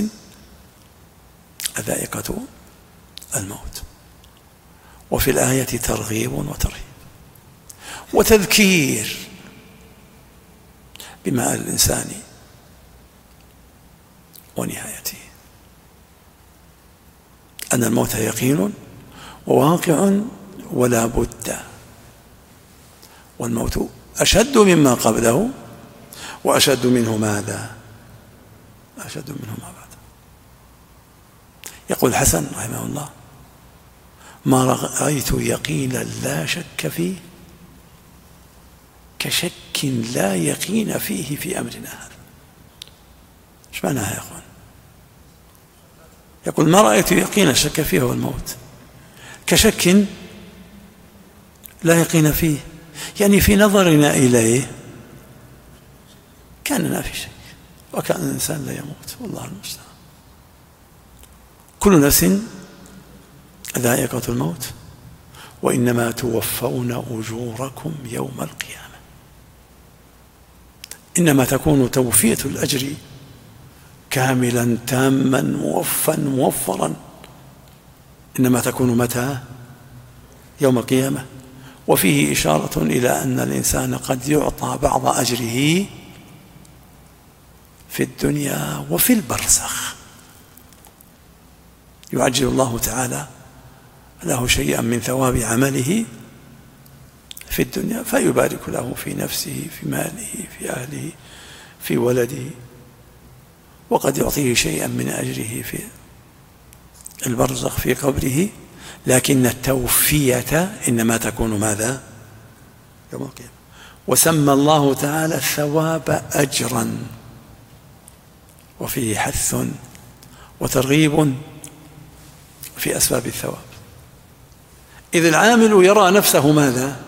ذائقة الموت. وفي الآية ترغيب وترهيب وتذكير بمآل الإنسان ونهايته، أن الموت يقين وواقع ولا بد، والموت أشد مما قبله وأشد منه ماذا؟ أشد منه ما بعد. يقول الحسن رحمه الله ما رأيت يقينا لا شك فيه كشك لا يقين فيه في أمرنا هذا. ايش معناها يا أخوان؟ يقول ما رأيت يقينا شك فيه هو الموت كشك لا يقين فيه، يعني في نظرنا إليه كأننا في شيء وكأن الإنسان لا يموت، والله المستعان. كل نفس ذائقة الموت وإنما توفون أجوركم يوم القيامة. إنما تكون توفية الأجر كاملا تاما موفا موفرا إنما تكون متى؟ يوم القيامة. وفيه إشارة إلى أن الإنسان قد يعطى بعض أجره في الدنيا وفي البرزخ. يعجل الله تعالى له شيئا من ثواب عمله في الدنيا فيبارك له في نفسه في ماله في أهله في ولده، وقد يعطيه شيئا من أجره في البرزخ في قبره، لكن التوفية إنما تكون ماذا؟ يوم القيامة. وسمى الله تعالى الثواب أجرا، وفيه حث وترغيب في أسباب الثواب. إذ العامل يرى نفسه ماذا؟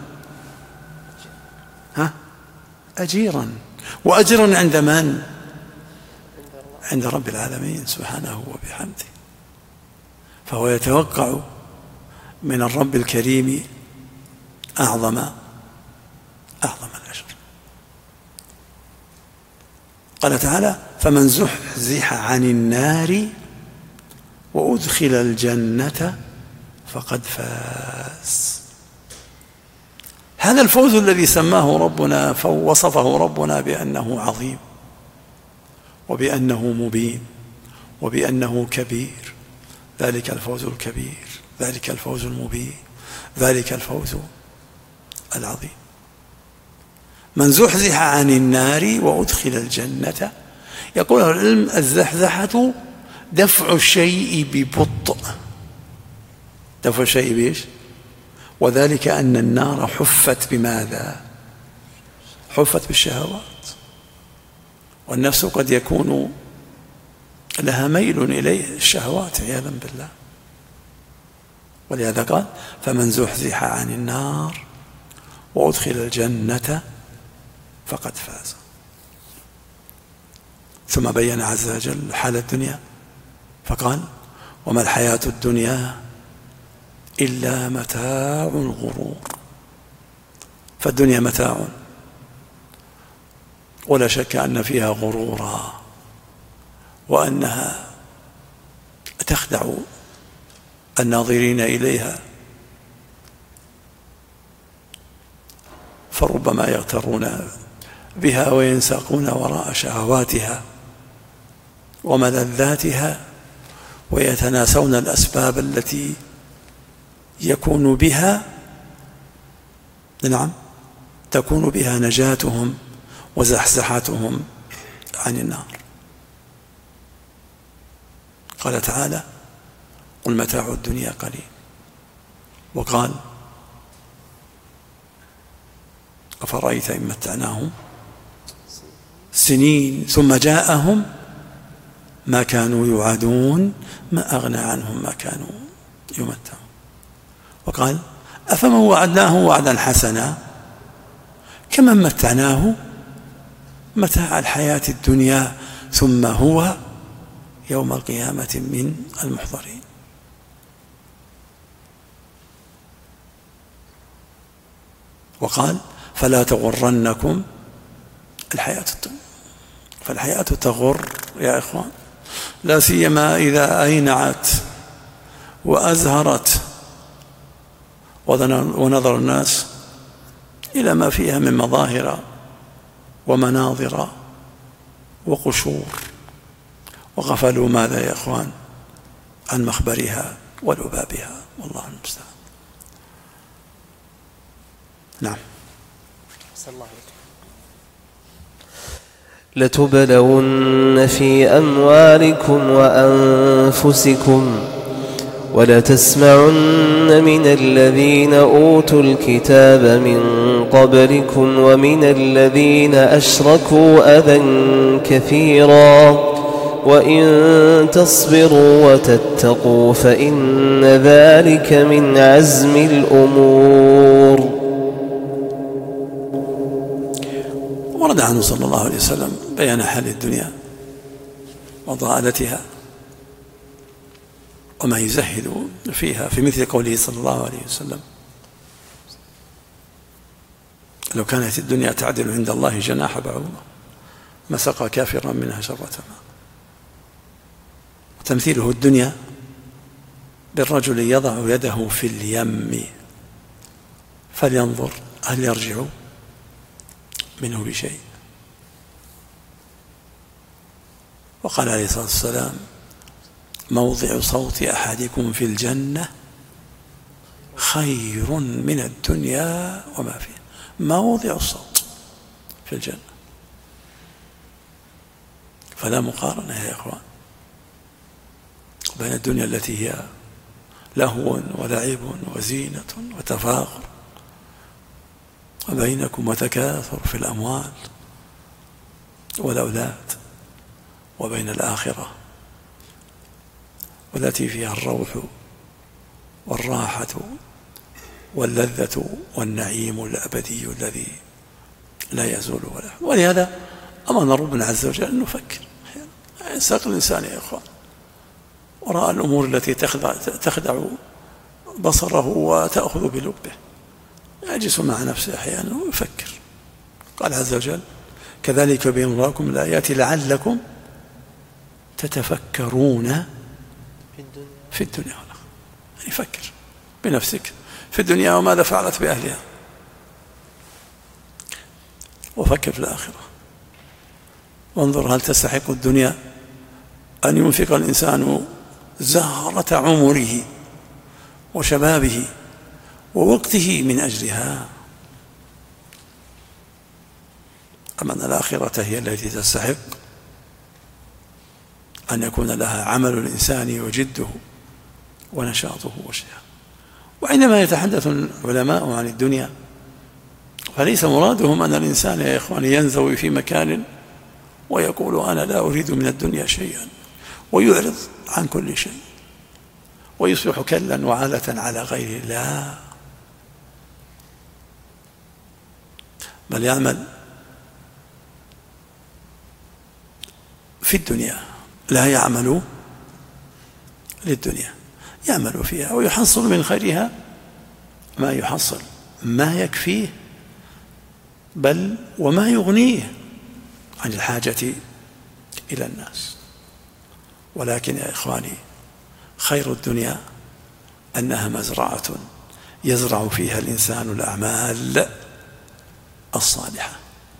ها؟ أجيرا. وأجرا عند من؟ عند رب العالمين سبحانه وبحمده. فهو يتوقع من الرب الكريم أعظم أعظم الأجر. قال تعالى فمن زحزح عن النار وأدخل الجنة فقد فاز. هذا الفوز الذي سماه ربنا فوصفه ربنا بأنه عظيم وبأنه مبين وبأنه كبير. ذلك الفوز الكبير، ذلك الفوز المبين، ذلك الفوز العظيم. من زحزح عن النار وأدخل الجنة، يقول العلم الزحزحة دفع الشيء ببطء. دفع الشيء بإيش؟ وذلك أن النار حفت بماذا؟ حفت بالشهوات، والنفس قد يكون لها ميل إليه الشهوات عياذا بالله. ولهذا قال فمن زحزح عن النار وأدخل الجنة فقد فاز. ثم بين عز وجل حال الدنيا فقال وما الحياة الدنيا إلا متاع الغرور. فالدنيا متاع ولا شك أن فيها غرورا، وأنها تخدع الناظرين إليها، فربما يغترون بها وينساقون وراء شهواتها وملذاتها، ويتناسون الأسباب التي يكون بها نعم تكون بها نجاتهم وزحزحتهم عن النار. قال تعالى قل متاع الدنيا قليل. وقال أفرأيت إن متعناهم سنين ثم جاءهم ما كانوا يوعدون ما أغنى عنهم ما كانوا يمتعون. وقال أفمن وعدناه وعدا حسنا كمن متعناه متاع الحياة الدنيا ثم هو يوم القيامة من المحضرين. وقال فلا تغرنكم الحياة الدنيا. فالحياة تغر يا إخوان، لا سيما إذا أينعت وأزهرت ونظر الناس إلى ما فيها من مظاهر ومناظر وقشور، وغفلوا ماذا يا إخوان عن مخبرها ولبابها، والله المستعان. نعم. لتبلون في أموالكم وأنفسكم ولتسمعن من الذين أوتوا الكتاب من قبلكم ومن الذين أشركوا أذى كثيرا وإن تصبروا وتتقوا فإن ذلك من عزم الأمور. ورد عنه صلى الله عليه وسلم بيان حال الدنيا وضالتها وما يزهد فيها، في مثل قوله صلى الله عليه وسلم لو كانت الدنيا تعدل عند الله جناح بعوضة ما سقى كافرا منها شربة ماء. وتمثيله الدنيا بالرجل يضع يده في اليم فلينظر هل يرجع منه بشيء. وقال عليه الصلاة والسلام موضع صوت أحدكم في الجنة خير من الدنيا وما فيها. موضع الصوت في الجنة، فلا مقارنة يا إخوان بين الدنيا التي هي لهو ولعب وزينة وتفاخر وبينكم وتكاثر في الأموال والأولاد، وبين الآخرة والتي فيها الروح والراحة واللذة والنعيم الأبدي الذي لا يزول ولا. ولهذا أمرنا ربنا عز وجل أن نفكر. ينساق الإنسان يا إخوان وراء الأمور التي تخدع, تخدع بصره وتأخذ بلبه، يجلس مع نفسه أحيانا ويفكر. قال عز وجل كذلك يبين لكم الآيات لعلكم تتفكرون في الدنيا والآخرة. يعني فكر بنفسك في الدنيا وماذا فعلت بأهلها، وفكر في الآخرة، وانظر هل تستحق الدنيا أن ينفق الإنسان زهرة عمره وشبابه ووقته من أجلها، أما أن الآخرة هي التي تستحق أن يكون لها عمل الإنسان وجده ونشاطه وشيئا. وعندما يتحدث العلماء عن الدنيا فليس مرادهم أن الإنسان يا إخواني ينزوي في مكان ويقول أنا لا أريد من الدنيا شيئا ويعرض عن كل شيء ويصبح كلا وعالة على غير الله، بل يعمل في الدنيا، لا يعمل للدنيا، يعمل فيها ويحصل من خيرها ما يحصل، ما يكفيه بل وما يغنيه عن الحاجة إلى الناس. ولكن يا إخواني خير الدنيا أنها مزرعة يزرع فيها الإنسان الأعمال الصالحة،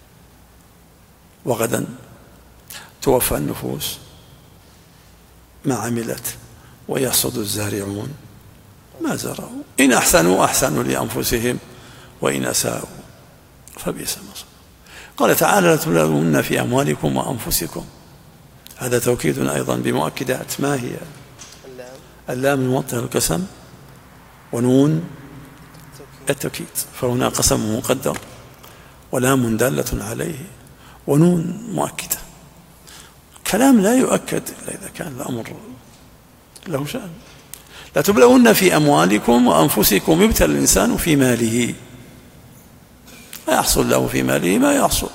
وغدا توفى النفوس ما عملت ويحصد الزارعون ما زرعوا، إن أحسنوا أحسنوا لأنفسهم وإن أساءوا فبئس ما صنعوا. قال تعالى لتبلون في أموالكم وأنفسكم، هذا توكيد أيضا بمؤكدات. ما هي؟ اللام الموطئة القسم، ونون التوكيد، فهنا قسم مقدر ولام دالة عليه ونون مؤكدة. كلام لا يؤكد إلا إذا كان الأمر له شأن. لتبلون في أموالكم وأنفسكم، يبتلى الإنسان في ماله، ما يحصل له في ماله ما يحصل،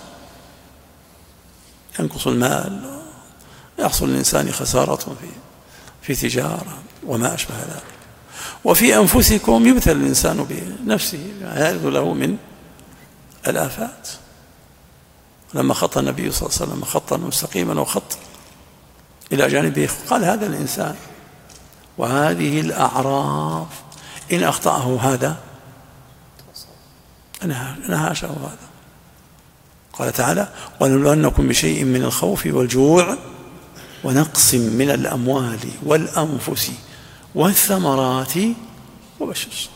ينقص المال، يحصل الإنسان خسارة في في تجارة وما أشبه ذلك. وفي أنفسكم يبتلى الإنسان بنفسه ما يرد له من الآفات. لما خط النبي صلى الله عليه وسلم خطا مستقيما وخط إلى جانبه قال هذا الإنسان وهذه الأعراف إن أخطأه هذا نهاشه هذا. قال تعالى ولنبلونكم بشيء من الخوف والجوع ونقص من الأموال والأنفس والثمرات وبشر الصابرين.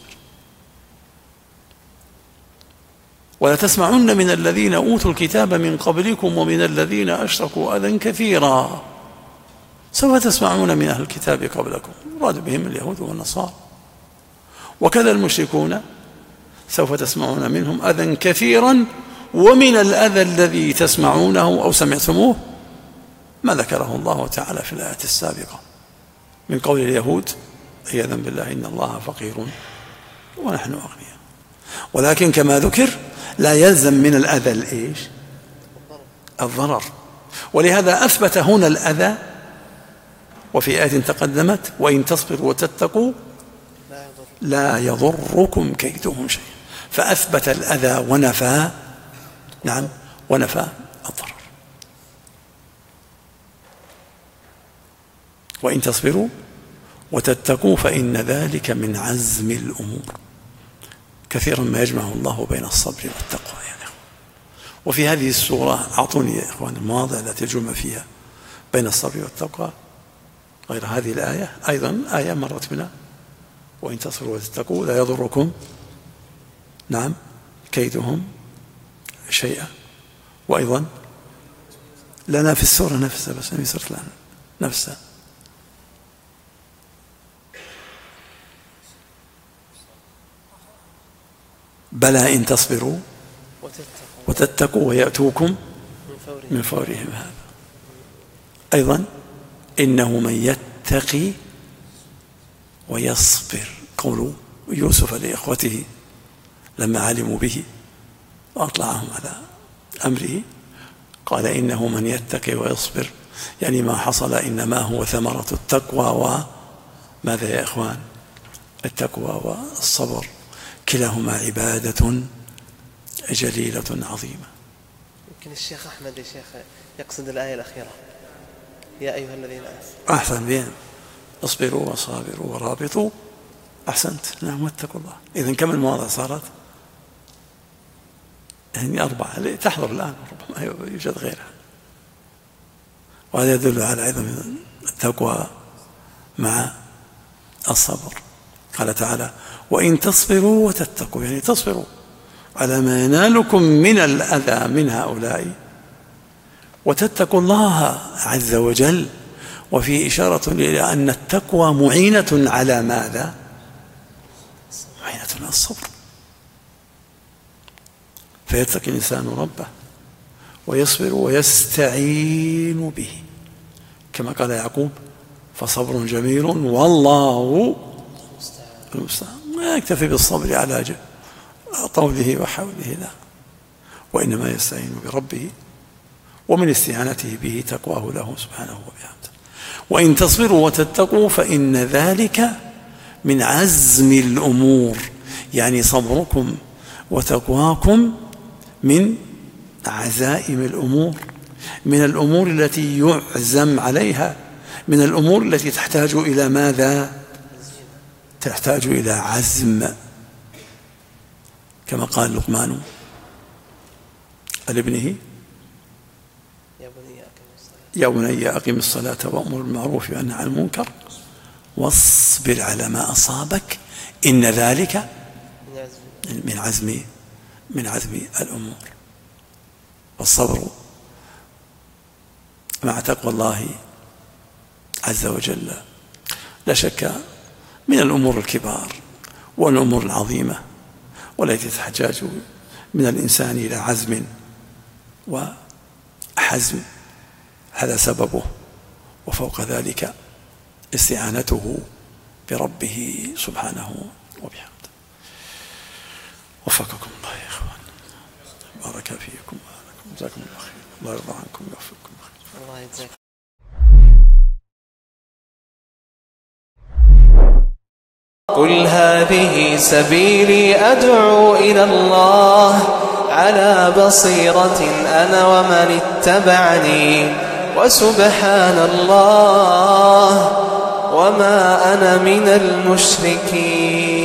ولتسمعن من الذين أوتوا الكتاب من قبلكم ومن الذين أشركوا أذى كثيرا. سوف تسمعون من أهل الكتاب قبلكم، مراد بهم اليهود والنصارى، وكذا المشركون سوف تسمعون منهم أذى كثيرا، ومن الأذى الذي تسمعونه أو سمعتموه ما ذكره الله تعالى في الآية السابقة من قول اليهود عياذا بالله إن الله فقير ونحن أغنياء. ولكن كما ذكر لا يلزم من الأذى الإيش؟ الضرر. ولهذا أثبت هنا الأذى، وفي آية تقدمت وإن تصبروا وتتقوا لا يضركم كيدهم شيئا، فأثبت الأذى ونفى نعم ونفى الضرر. وإن تصبروا وتتقوا فإن ذلك من عزم الأمور. كثيرا ما يجمع الله بين الصبر والتقوى يعني. وفي هذه السورة أعطوني يا إخوان المواضع التي يجمع فيها بين الصبر والتقوى غير هذه الآية. أيضا آية مرت بنا وإن تصبروا وتتقوا لا يضركم نعم كيدهم شيئا. وأيضا لنا في السورة نفسها بس لم يصرف لنا نفسها بلى إن تصبروا وتتقوا ويأتوكم من فورهم هذا. أيضا إنه من يتقي ويصبر، قول يوسف لإخوته لما علموا به وأطلعهم على أمره قال إنه من يتقي ويصبر، يعني ما حصل إنما هو ثمرة التقوى. وماذا يا إخوان؟ التقوى والصبر كلاهما عبادة جليلة عظيمة. يمكن الشيخ أحمد يا شيخ يقصد الآية الأخيرة يا أيها الذين آمنوا. أحسن بهم اصبروا وصابروا ورابطوا. أحسنت نعم واتقوا الله. إذن كم المواضع صارت؟ يعني أربعة تحضر الآن ربما يوجد غيرها. وهذا يدل على عظم التقوى مع الصبر. قال تعالى وإن تصبروا وتتقوا، يعني تصبروا على ما ينالكم من الأذى من هؤلاء وتتقوا الله عز وجل. وفي إشارة إلى أن التقوى معينة على ماذا؟ معينة على الصبر. فيتقي الإنسان ربه ويصبر ويستعين به، كما قال يعقوب فصبر جميل والله المستعان. ما يكتفي بالصبر على طوله وحوله، لا، وإنما يستعين بربه، ومن استعانته به تقواه له سبحانه وبحمده. وإن تصبروا وتتقوا فإن ذلك من عزم الأمور، يعني صبركم وتقواكم من عزائم الأمور، من الأمور التي يعزم عليها، من الأمور التي تحتاج إلى ماذا؟ تحتاج إلى عزم، كما قال لقمان لابنه يا بني أقم الصلاة وأمر بالمعروف وانه عن المنكر واصبر على ما أصابك إن ذلك من عزم من عزم الأمور. والصبر مع تقوى الله عز وجل لا شك من الأمور الكبار والأمور العظيمة، والتي تحتاج من الإنسان إلى عزم وحزم، هذا سببه. وفوق ذلك استعانته بربه سبحانه وبحمده. وفقكم الله يا إخوان، بارك فيكم وبارك جزاكم الله خير، الله يرضى عنكم ويوفقكم خير. الله يجزاك. قل هذه سبيلي أدعو إلى الله على بصيرة أنا ومن اتبعني وسبحان الله وما أنا من المشركين.